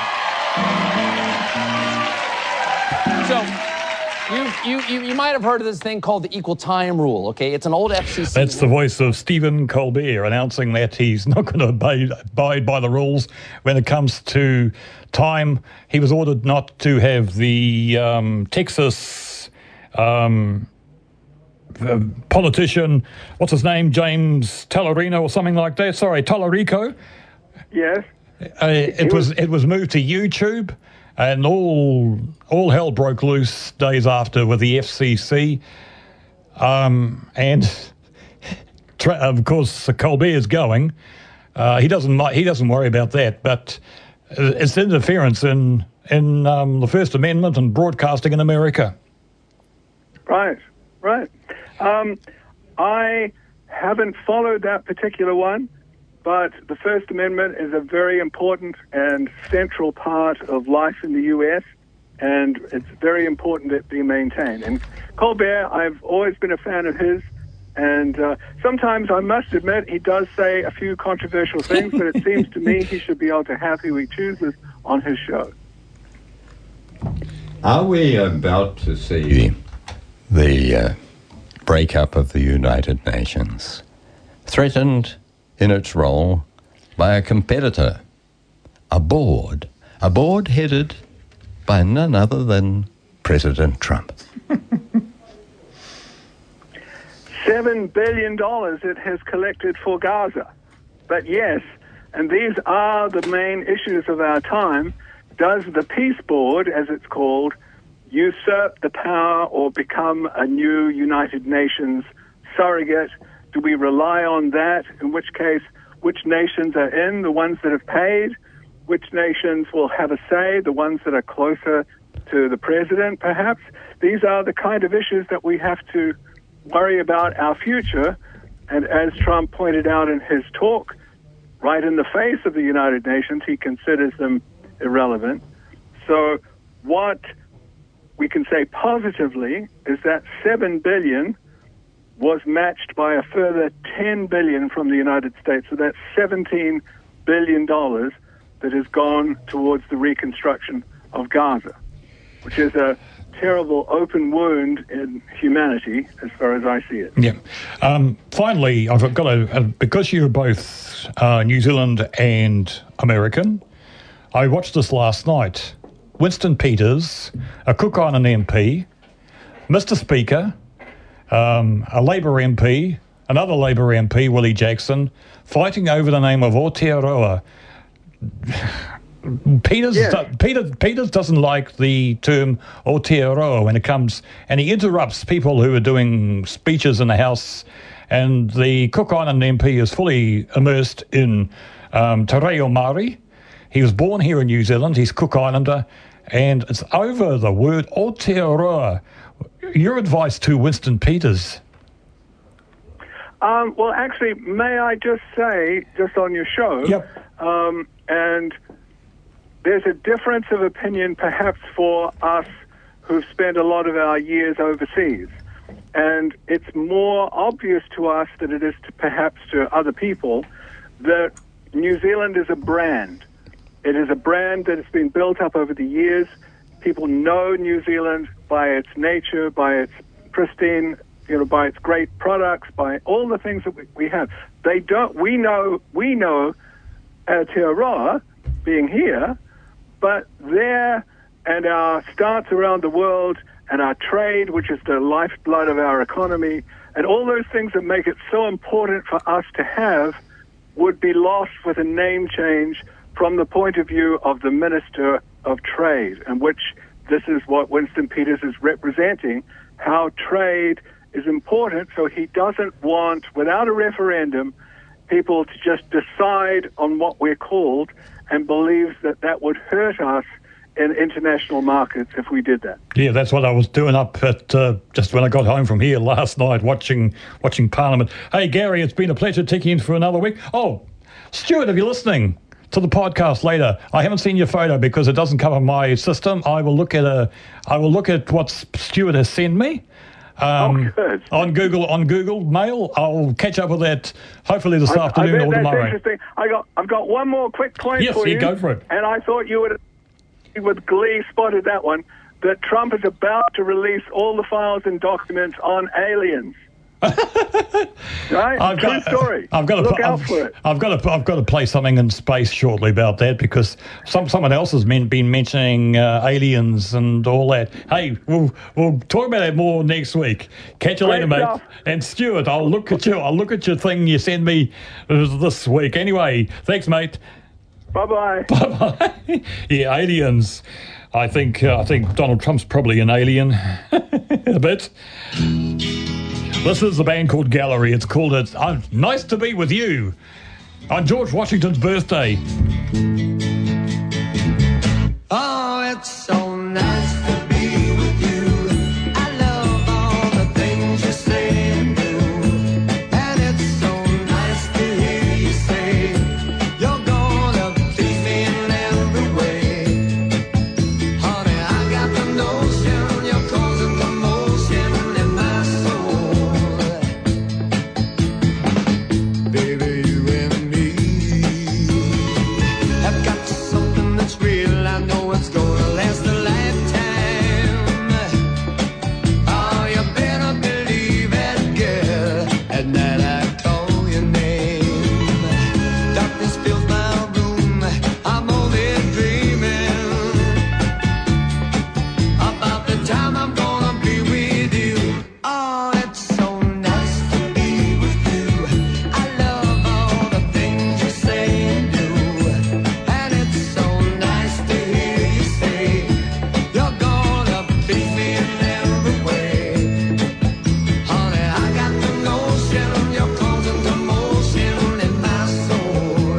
So, you, you, you, you might have heard of this thing called the equal time rule, okay? It's an old F C C That's the voice of Stephen Colbert announcing that he's not going to abide, abide by the rules when it comes to time. He was ordered not to have the um, Texas um, uh, politician, what's his name, James Tallarino or something like that. Sorry, Tallarico. Yes. Uh, it was it was moved to YouTube, and all all hell broke loose days after with the F C C. Um, and tra- of course, Colbert is going. Uh, he doesn't mi- he doesn't worry about that, but it's interference in in um, the First Amendment and broadcasting in America. Right, right. Um, I haven't followed that particular one, but the First Amendment is a very important and central part of life in the U S, and it's very important that it be maintained. And Colbert, I've always been a fan of his, and uh, sometimes I must admit he does say a few controversial things, but it seems to me he should be able to have who he chooses on his show. Are we about to see the uh, breakup of the United Nations threatened in its role by a competitor, a board, a board headed by none other than President Trump? Seven billion dollars it has collected for Gaza. But yes, and these are the main issues of our time. Does the Peace Board, as it's called, usurp the power or become a new United Nations surrogate? Do we rely on that? In which case, which nations are in? The ones that have paid? Which nations will have a say? The ones that are closer to the president, perhaps? These are the kind of issues that we have to worry about our future. And as Trump pointed out in his talk, right in the face of the United Nations, he considers them irrelevant. So what we can say positively is that seven billion dollars was matched by a further ten billion dollars from the United States. So that's seventeen billion dollars that has gone towards the reconstruction of Gaza, which is a terrible open wound in humanity as far as I see it. Yeah. Um, finally, I've got to, uh, because you're both uh, New Zealand and American, I watched this last night. Winston Peters, a Cook Island M P, Mister Speaker, um, a Labour M P, another Labour M P, Willie Jackson, fighting over the name of Aotearoa. Peters, Yeah. do, Peter, Peters doesn't like the term Aotearoa when it comes, and he interrupts people who are doing speeches in the House, and the Cook Island M P is fully immersed in um, Te Reo Māori. He was born here in New Zealand, he's Cook Islander, and it's over the word Aotearoa. Your advice to Winston Peters? Um, well, actually, may I just say, just on your show, yep. um, and there's a difference of opinion perhaps for us who've spent a lot of our years overseas. And it's more obvious to us than it is to perhaps to other people that New Zealand is a brand. It is a brand that has been built up over the years. People know New Zealand by its nature, by its pristine, you know, by its great products, by all the things that we, we have. They don't. We know. We know Aotearoa being here, but there and our starts around the world and our trade, which is the lifeblood of our economy, and all those things that make it so important for us to have, would be lost with a name change from the point of view of the Minister of Trade, and which this is what Winston Peters is representing, how trade is important. So he doesn't want, without a referendum, people to just decide on what we're called, and believes that that would hurt us in international markets if we did that. Yeah, that's what I was doing up at uh, just when I got home from here last night, watching watching Parliament. Hey, Gary, it's been a pleasure taking you in for another week. Oh, Stuart, if you're listening to the podcast later, I haven't seen your photo because it doesn't come on my system. I will look at a, I will look at what Stuart has sent me. Um, oh, good. On Google, on Google Mail, I'll catch up with that hopefully this I, afternoon I or that's tomorrow. Interesting. I got, I've got one more quick claim yes, for you. Yes, go for it. And I thought you would, with glee, spotted that one. That Trump is about to release all the files and documents on aliens. Right? I've True got, story. I've got to look put, out I've, for it. I've got to I've got to play something in space shortly about that, because some someone else has been, been mentioning uh, aliens and all that. Hey, we'll we'll talk about that more next week. Catch you Great later, mate. stuff. And Stuart, I'll look at you. I'll look at your thing you send me this week. Anyway, thanks, mate. Bye bye. Bye bye. Yeah, aliens. I think uh, I think Donald Trump's probably an alien a bit. This is a band called Gallery. It's called It's uh, Nice to Be With You on George Washington's birthday. Oh, it's so nice to be with you. I love all the things you say and do. And it's so nice to hear you say you're gonna please me in every way. Honey, I got the notion you're causing commotion in my soul. Baby, you and me have got something that's real. I know it's gonna last a lifetime. Oh, you better believe it, girl. At night I call your name. Darkness fills my room. I'm only dreaming about the time I'm gonna be with you. Oh, it's so nice to be with you. I love all the things you say and do. And it's so nice to hear you say you're gonna please me in every way. Honey, I got the notion you're causing commotion in my soul.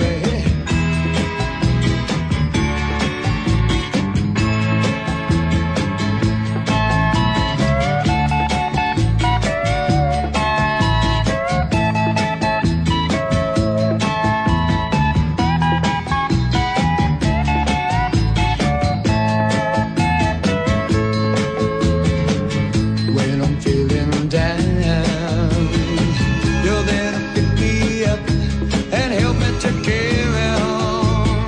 When I'm feeling down, you're there to pick me up and help me to carry on.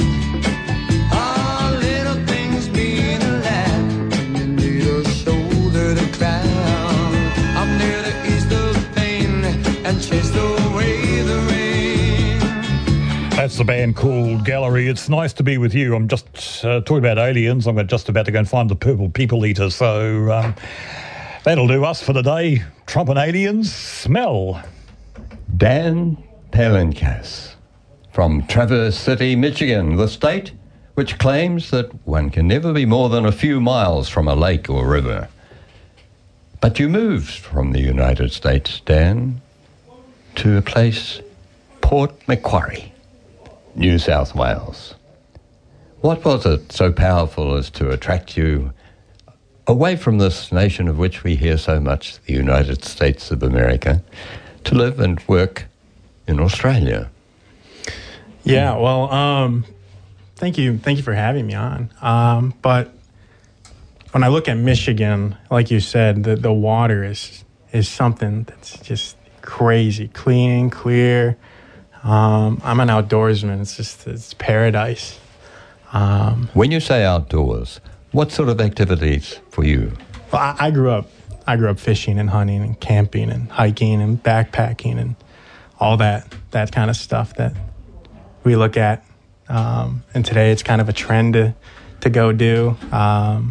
All little things mean a lot when you need a shoulder to cry on. I'm there to ease the pain and chase away the rain. That's the band called Gallery. It's nice to be with you. I'm just uh, talking about aliens. I'm just about to go and find the purple people eater. So um, that'll do us for today. Trump and aliens smell. Dan Palinkas from Traverse City, Michigan, the state which claims that one can never be more than a few miles from a lake or river. But you moved from the United States, Dan, to a place, Port Macquarie, New South Wales. What was it so powerful as to attract you away from this nation of which we hear so much, the United States of America, to live and work in Australia? Yeah, well, um, thank you, thank you for having me on. Um, but when I look at Michigan, like you said, the the water is is something that's just crazy, clean, clear. Um, I'm an outdoorsman. It's just it's paradise. Um, when you say outdoors, What sort of activities for you? Well, I, I grew up. I grew up fishing and hunting and camping and hiking and backpacking and all that that kind of stuff that we look at. Um, and today it's kind of a trend to to go do. Um,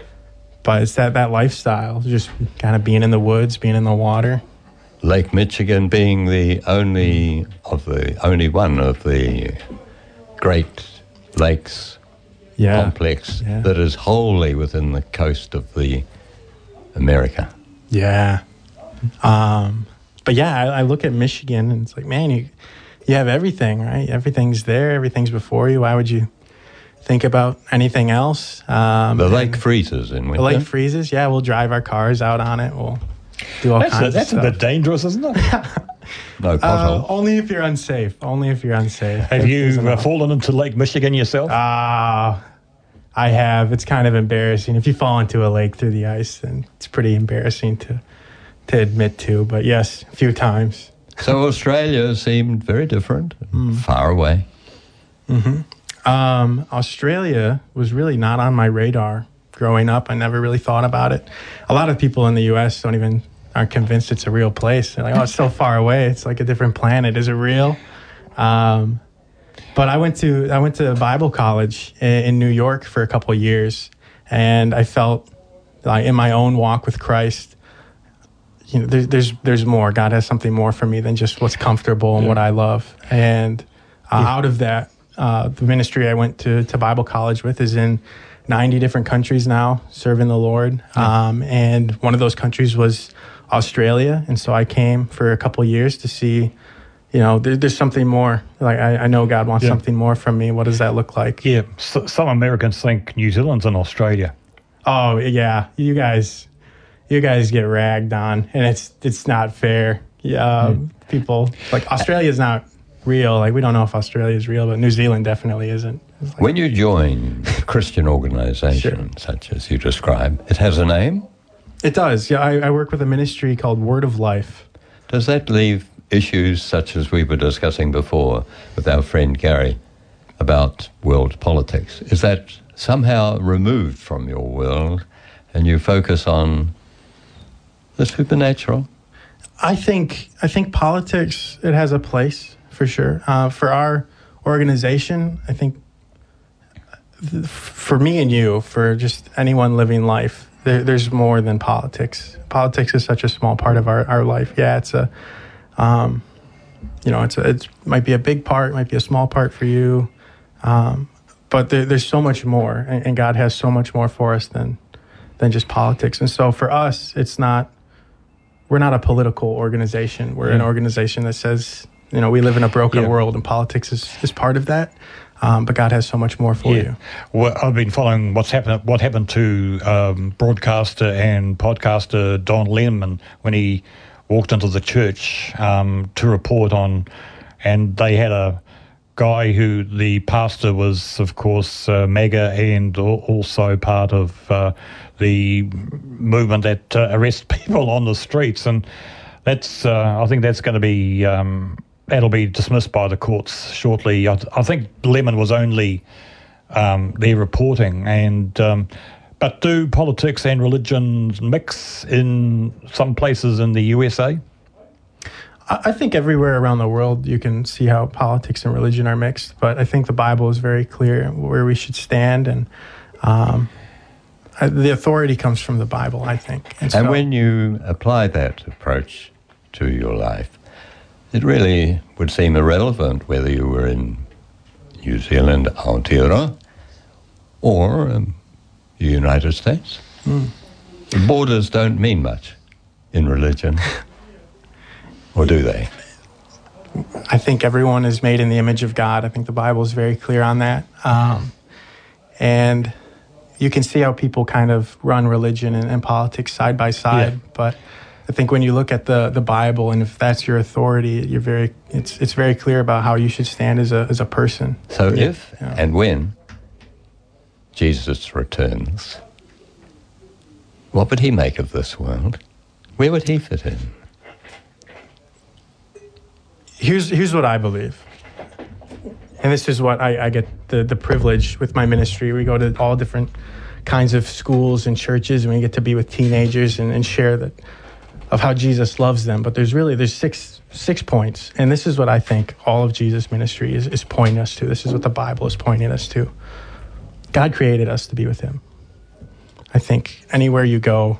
but it's that that lifestyle, just kind of being in the woods, being in the water. Lake Michigan being the only of the only one of the Great Lakes yeah. complex yeah. that is wholly within the coast of the America. Yeah. Um, but yeah, I, I look at Michigan and it's like, man, you you have everything, right? Everything's there. Everything's before you. Why would you think about anything else? Um, the lake freezes in winter. The lake freezes. Yeah, we'll drive our cars out on it. We'll do all that's kinds a, that's of stuff. a bit dangerous, isn't it? No, uh, only if you're unsafe. Only if you're unsafe. Have you uh, fallen into Lake Michigan yourself? Ah, uh, I have. It's kind of embarrassing. If you fall into a lake through the ice, then it's pretty embarrassing to to admit to. But yes, a few times. So Australia seemed very different, mm. far away. Mm-hmm. Um, Australia was really not on my radar growing up. I never really thought about it. A lot of people in the U S don't even aren't convinced it's a real place. They're like, oh, it's so far away. It's like a different planet. Is it real? Um, but I went to I went to Bible college in, in New York for a couple of years, and I felt like in my own walk with Christ, you know, there's there's there's more. God has something more for me than just what's comfortable and yeah. what I love. And uh, yeah. out of that, uh, the ministry I went to to Bible college with is in ninety different countries now, serving the Lord. Yeah. Um, and one of those countries was Australia, and so I came for a couple of years to see, you know, there, there's something more. Like I, I know God wants yeah. something more from me. What does that look like? Yeah, so, some Americans think New Zealand's in Australia. Oh yeah, you guys, you guys get ragged on, and it's it's not fair. Yeah, mm. people like Australia's not real. Like we don't know if Australia is real, but New Zealand definitely isn't. Like, when you join a Christian organization sure. such as you describe, it has a name? It does. Yeah, I, I work with a ministry called Word of Life. Does that leave issues such as we were discussing before with our friend Gary about world politics? Is that somehow removed from your world and you focus on the supernatural? I think I think politics, it has a place for sure. Uh, for our organization, I think th- for me and you, for just anyone living life, there, there's more than politics. Politics is such a small part of our, our life. Yeah, it's a, um, you know, it's a, it might be a big part, might be a small part for you, um, but there, there's so much more, and, and God has so much more for us than than just politics. And so for us, it's not, we're not a political organization. We're yeah. an organization that says, you know, we live in a broken yeah. world, and politics is, is part of that. Um, but God has so much more for yeah. you. Well, I've been following what's happened. What happened to um, broadcaster and podcaster Don Lemon when he walked into the church um, to report on, and they had a guy who the pastor was, of course, uh, MAGA, and also part of uh, the movement that uh, arrests people on the streets, and that's. Uh, I think that's going to be. Um, That'll be dismissed by the courts shortly. I, th- I think Lemon was only um, there reporting, and um, but do politics and religion mix in some places in the U S A? I think everywhere around the world you can see how politics and religion are mixed, but I think the Bible is very clear where we should stand, and um, the authority comes from the Bible, I think. And, and so, when you apply that approach to your life, it really would seem irrelevant whether you were in New Zealand, Aotearoa, or um, the United States. Mm. Borders don't mean much in religion, or do they? I think everyone is made in the image of God. I think the Bible is very clear on that. Um, and you can see how people kind of run religion and, and politics side by side, yeah. but I think when you look at the, the Bible, and if that's your authority, you're very it's it's very clear about how you should stand as a as a person. So yeah. if yeah. and when Jesus returns, what would he make of this world? Where would he fit in? Here's here's what I believe. And this is what I, I get the, the privilege with my ministry. We go to all different kinds of schools and churches, and we get to be with teenagers and, and share that of how Jesus loves them. But there's really, there's six six points. And this is what I think all of Jesus' ministry is, is pointing us to. This is what the Bible is pointing us to. God created us to be with him. I think anywhere you go,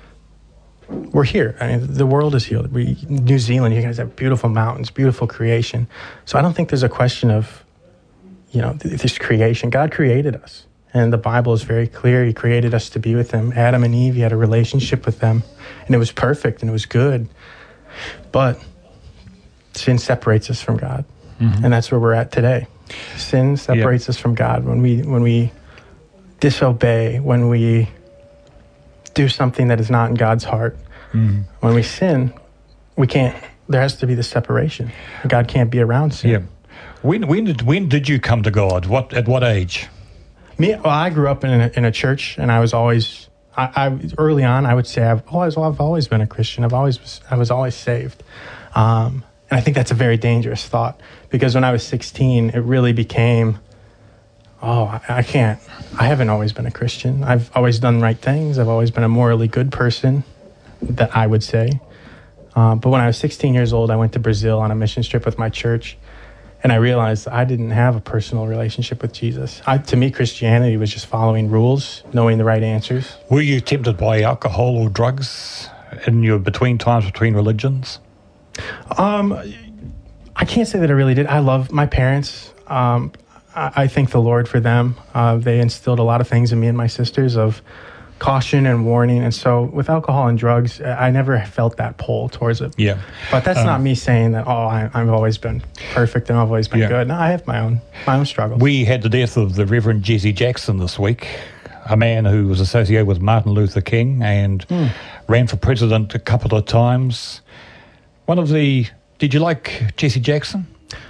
we're here. I mean, the world is here. We, New Zealand, you guys have beautiful mountains, beautiful creation. So I don't think there's a question of, you know, this creation. God created us. And the Bible is very clear. He created us to be with him. Adam and Eve, he had a relationship with them. And it was perfect and it was good. But sin separates us from God. Mm-hmm. And that's where we're at today. Sin separates yep. us from God. When we when we disobey, when we do something that is not in God's heart, mm-hmm. when we sin, we can't, there has to be this separation. God can't be around sin. Yeah. When, when, did, when did you come to God? What At what age? Me, well, I grew up in a, in a church, and I was always, I, I early on, I would say I've always, well, I've always been a Christian. I've always, I was always saved, um, and I think that's a very dangerous thought, because when I was sixteen, it really became, oh, I, I can't. I haven't always been a Christian. I've always done right things. I've always been a morally good person, that I would say. Uh, but when I was sixteen years old, I went to Brazil on a mission trip with my church. And I realized I didn't have a personal relationship with Jesus. I, to me, Christianity was just following rules, knowing the right answers. Were you tempted by alcohol or drugs in your between times between religions? Um, I can't say that I really did. I love my parents. Um, I, I thank the Lord for them. Uh, they instilled a lot of things in me and my sisters of caution and warning. And so with alcohol and drugs, I never felt that pull towards it. Yeah. But that's um, not me saying that, oh, I, I've always been perfect and I've always been yeah. good. No, I have my own my own struggles. We had the death of the Reverend Jesse Jackson this week, a man who was associated with Martin Luther King and mm. ran for president a couple of times. One of the, did you like Jesse Jackson?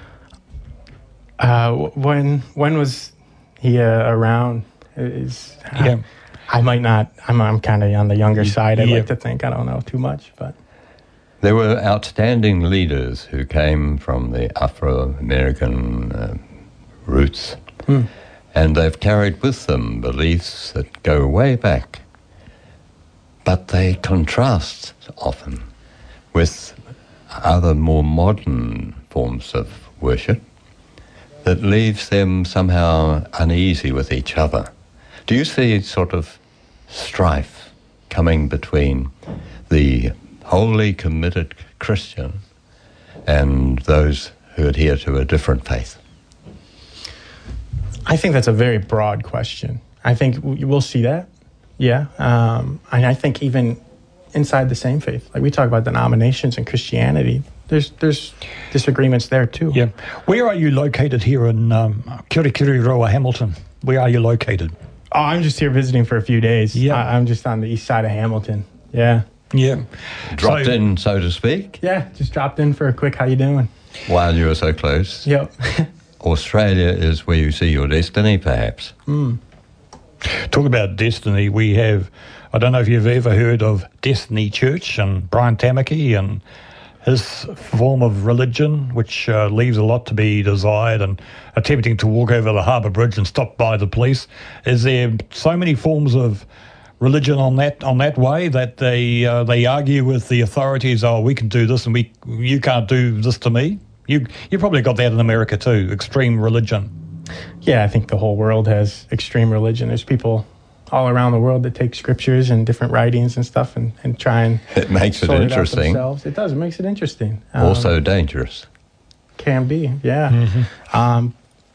Uh, when when was he uh, around? Is yeah. I, I might not, I'm, I'm kind of on the younger side, I'd yeah. like to think. I don't know too much, but... There were outstanding leaders who came from the Afro-American uh, roots, hmm. and they've carried with them beliefs that go way back. But they contrast often with other more modern forms of worship that leaves them somehow uneasy with each other. Do you see sort of strife coming between the wholly committed Christian and those who adhere to a different faith? I think that's a very broad question. I think we'll see that, yeah. Um, and I think even inside the same faith, like we talk about denominations and Christianity, there's there's disagreements there too. Yeah. Where are you located here in um, Kirikiriroa, Hamilton? Where are you located? Oh, I'm just here visiting for a few days. Yeah. I, I'm just on the east side of Hamilton. Yeah. Yeah. Dropped so, in, so to speak? Yeah, just dropped in for a quick, how you doing? While you were so close. Yep. Australia is where you see your destiny, perhaps. Mm. Talk about destiny. We have, I don't know if you've ever heard of Destiny Church and Brian Tamaki and his form of religion, which uh, leaves a lot to be desired, and attempting to walk over the Harbour Bridge and stop by the police. Is there so many forms of religion on that on that way that they uh, they argue with the authorities? Oh, we can do this, and we you can't do this to me. You you probably got that in America too. Extreme religion. Yeah, I think the whole world has extreme religion. There's people all around the world that take scriptures and different writings and stuff and, and try and it makes it interesting. It, it does. It makes it interesting. Um, also dangerous. Can be, yeah. Mm-hmm. Um,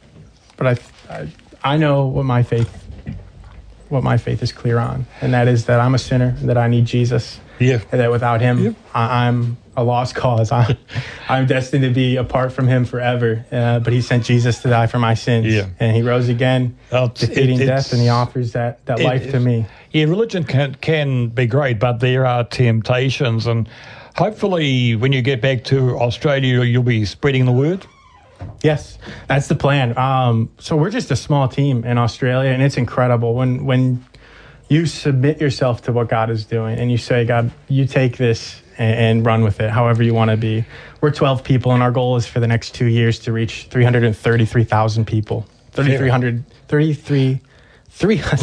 but I, I I know what my faith what my faith is clear on, and that is that I'm a sinner, that I need Jesus. Yeah. And that without him, yeah. I, I'm a lost cause. I'm, I'm destined to be apart from him forever. Uh, but he sent Jesus to die for my sins. Yeah. And he rose again, well, defeating it, death, and he offers that, that it, life to me. Yeah, religion can, can be great, but there are temptations. And hopefully when you get back to Australia, you'll be spreading the word. Yes, that's the plan. Um, so we're just a small team in Australia, and it's incredible. When when you submit yourself to what God is doing, and you say, God, you take this and, and run with it however you want to be. We're twelve people, and our goal is for the next two years to reach three hundred thirty-three thousand people. thirty-three hundred, thirty-three, three hundred,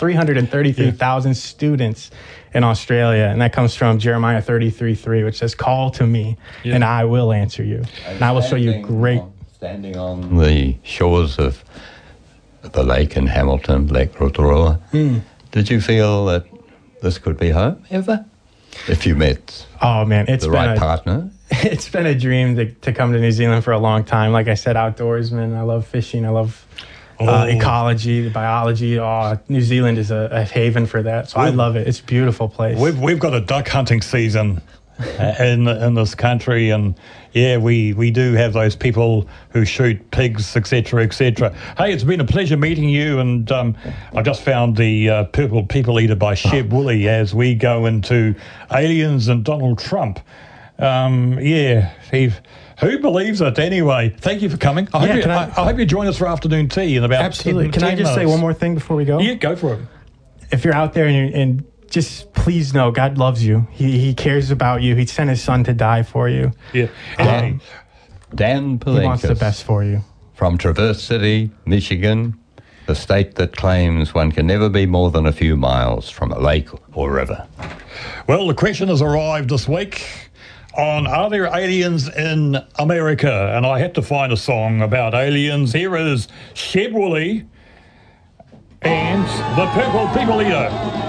three hundred thirty-three thousand yeah. students in Australia, and that comes from Jeremiah thirty-three three, which says, "Call to me, yeah. and I will answer you, and, and I will show you great." On, standing on the shores of the lake in Hamilton, Lake Rotorua, mm. did you feel that this could be home ever? If you met oh man, it's the been right a, partner? It's been a dream to, to come to New Zealand for a long time. Like I said, outdoorsman. I love fishing. I love uh, oh. ecology, biology. Oh, New Zealand is a, a haven for that. So we've, I love it. It's a beautiful place. We've we've got a duck hunting season in in this country, and yeah, we, we do have those people who shoot pigs, et cetera, et cetera. Hey, it's been a pleasure meeting you, and um, I just found the uh, Purple People Eater by Sheb Wooley as we go into Aliens and Donald Trump. Um, yeah, he, who believes it anyway? Thank you for coming. I, yeah, hope, you, I, I, I hope you join us for afternoon tea in about absolutely. ten, Can ten I just minutes. say one more thing before we go? Yeah, go for it. If you're out there and, you're, and just please know God loves you. He he cares about you. He sent his son to die for you. Yeah. Dan, Dan Palenkas. He wants the best for you. From Traverse City, Michigan, the state that claims one can never be more than a few miles from a lake or river. Well, the question has arrived this week on Are There Aliens in America? And I had to find a song about aliens. Here is Sheb Wooley and the Purple People Eater.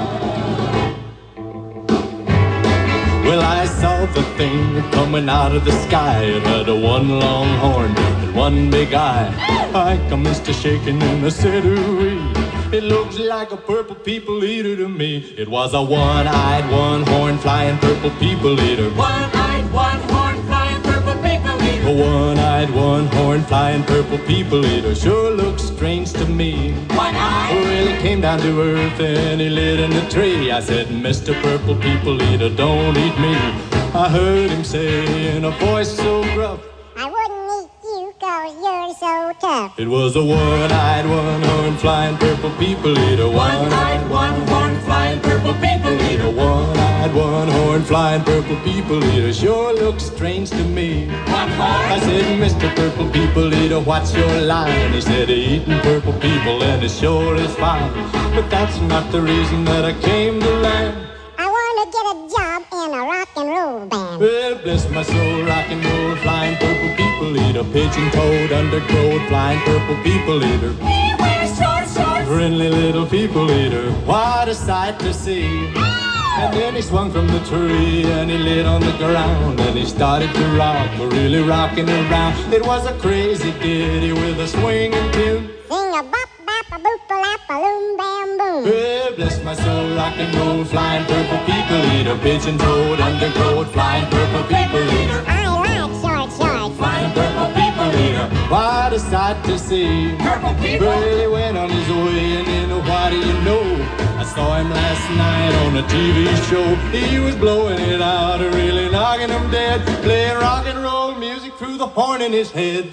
Well, I saw the thing coming out of the sky. It had a one long horn and one big eye. I commenced to shaking and I said, ooh-wee. It looks like a purple people eater to me. It was a one-eyed, one-horn flying purple people eater. One-eyed, one-horn flying purple people eater. A one-eyed, one-horn flying purple people eater sure looks strange to me. One-eyed? Well, he came down to earth and he lit in a tree. I said, Mister Purple People Eater, don't eat me. I heard him say in a voice so gruff, I wouldn't eat you cause you're so tough. It was a one-eyed, one-horn flying purple people eater. One-eyed, one-horn flying purple people eater. One-eyed, one-horn flying purple people eater sure looks strange to me. One-horn? I said, Mister Purple People Eater, what's your line? He said, eating purple people and it sure is fine. But that's not the reason that I came to land. I want to get a job in a rock and roll band. Well, bless my soul, rock and roll, flying purple people eater. Pigeon-toed, undergrowth, flying purple people eater. He wears short shorts. Friendly little people eater, what a sight to see. And then he swung from the tree and he lit on the ground and he started to rock, really rocking around. It was a crazy ditty with a swinging tune. Sing a bop bop a boop a lap a loom bam boom. Well, bless my soul, rock and roll, flying purple people eater. Pigeon-toed, undergrowth, flying purple people eater. I like short shorts. Flying purple people eater, what a sight to see. Purple people. Well, he went on his way and then what do you know? I saw him last night on a T V show. He was blowing it out, really knocking him dead, playing rock and roll music through the horn in his head.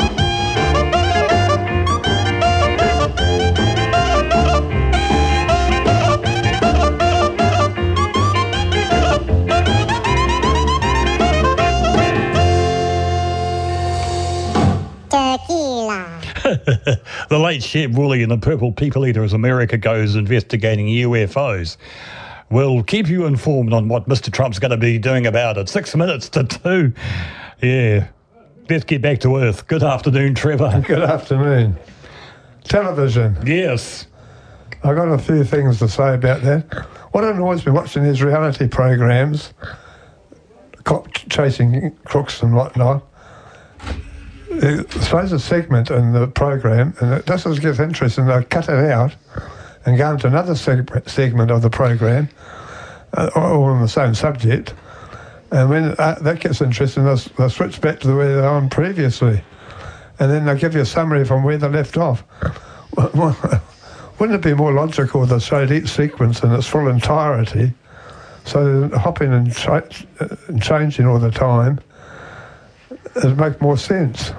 Tequila. The late Sheb Wooley and the Purple People Eater as America goes investigating U F Os. We'll keep you informed on what Mister Trump's going to be doing about it. Six minutes to two. Yeah. Let's get back to Earth. Good afternoon, Trevor. Good afternoon. Television. Yes. I've got a few things to say about that. What annoys me watching these reality programs, cop chasing crooks and whatnot, there's a segment in the program, and it doesn't get interesting. They cut it out and go into another seg- segment of the program, uh, all on the same subject. And when uh, that gets interesting, they'll, they'll switch back to where they're on previously, and then they'll give you a summary from where they left off. Wouldn't it be more logical if they showed each sequence in its full entirety, so hopping and, cha- and changing all the time? It'd make more sense.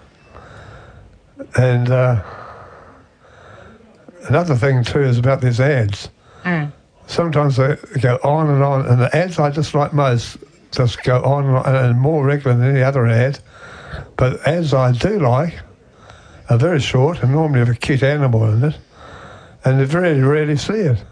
And uh, another thing too is about these ads. Mm. Sometimes they go on and on, and the ads I dislike most just go on and, on, and more regular than any other ad. But ads I do like are very short and normally have a cute animal in it. and you very rarely see it.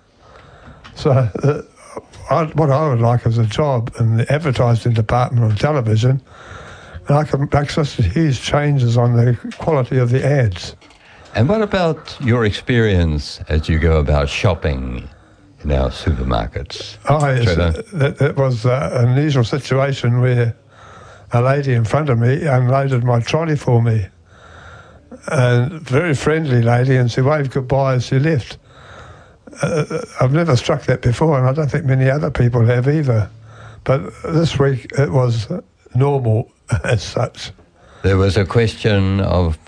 So uh, I, what I would like is a job in the advertising department on television, and I can make such huge changes on the quality of the ads. And what about your experience as you go about shopping in our supermarkets? Oh, yes, Trevor? it, it was uh, an unusual situation where a lady in front of me unloaded my trolley for me. And very friendly lady, and she waved goodbye as she left. Uh, I've never struck that before, and I don't think many other people have either. But this week it was normal as such. There was a question of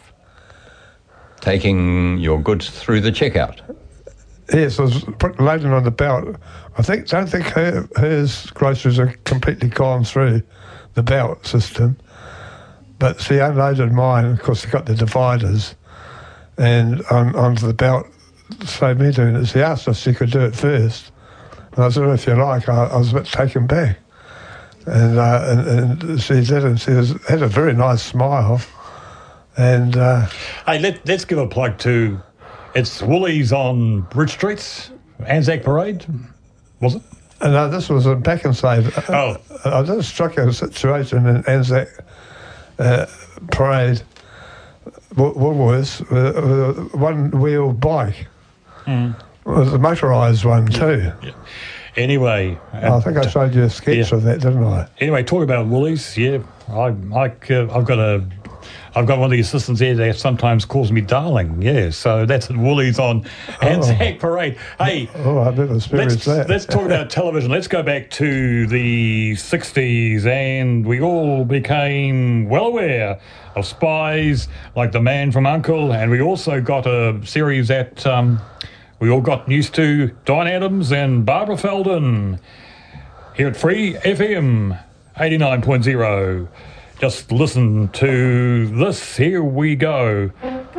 taking your goods through the checkout. Yes, it was put loaded on the belt. I think don't think her, hers groceries are completely gone through the belt system, but she unloaded mine. Of course, she got the dividers, and on, onto the belt. So me doing it, she asked if she could do it first, and I said, well, if you like. I, I was a bit taken back, and, uh, and, and she did, and she was, had a very nice smile. And uh, hey, let, let's give a plug to, it's Woolies on Bridge Street, Anzac Parade, was it? Uh, no, this was in Beaconside. Oh. I, I just struck a situation in Anzac uh, Parade, Woolworths, with a one-wheel bike. Mm. It was a motorised one too. Yeah. Anyway. I think I showed you a sketch yeah. of that, didn't I? Anyway, talk about Woolies, yeah. I, I, uh, I've got a... I've got one of the assistants there that sometimes calls me darling, yeah. So that's at Woolies on Anzac oh. Parade. Hey, oh, I've never experienced let's, that. let's talk about television. Let's go back to the sixties, and we all became well aware of spies like The Man from U N C L E, and we also got a series that um, we all got used to, Don Adams and Barbara Feldon, here at Free F M eighty-nine point oh. Just listen to this. Here we go.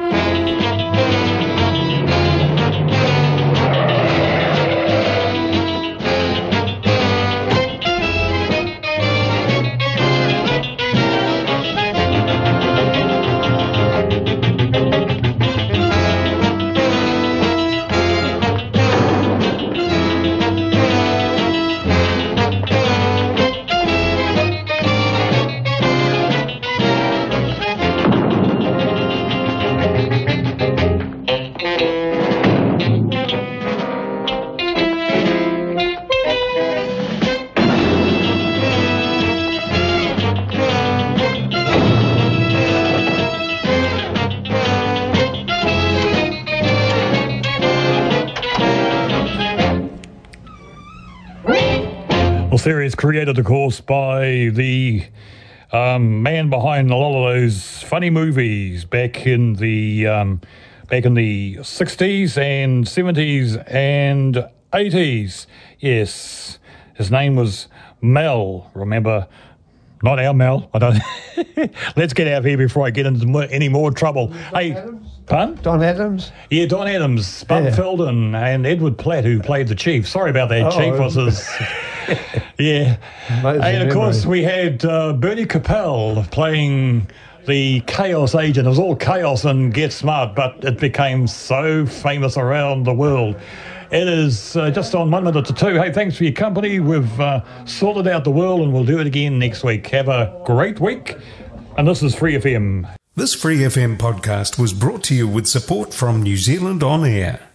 Series created, of course, by the um, man behind a lot of those funny movies back in the um, back in the sixties and seventies and eighties. Yes, his name was Mel. Remember, not our Mel. I don't. Let's get out of here before I get into any more trouble. Don hey, Adams? pardon? Don Adams? Yeah, Don Adams, Bud yeah. Feldon, and Edward Platt, who played the Chief. Sorry about that. Oh, Chief was his. Yeah. Amazing and of course memory. We had uh, Bernie Capel playing the chaos agent. It was all chaos and Get Smart, but it became so famous around the world. It is uh, just on one minute to two. Hey, thanks for your company. We've uh, sorted out the world, and we'll do it again next week. Have a great week. And this is Free F M. This Free F M podcast was brought to you with support from New Zealand On Air.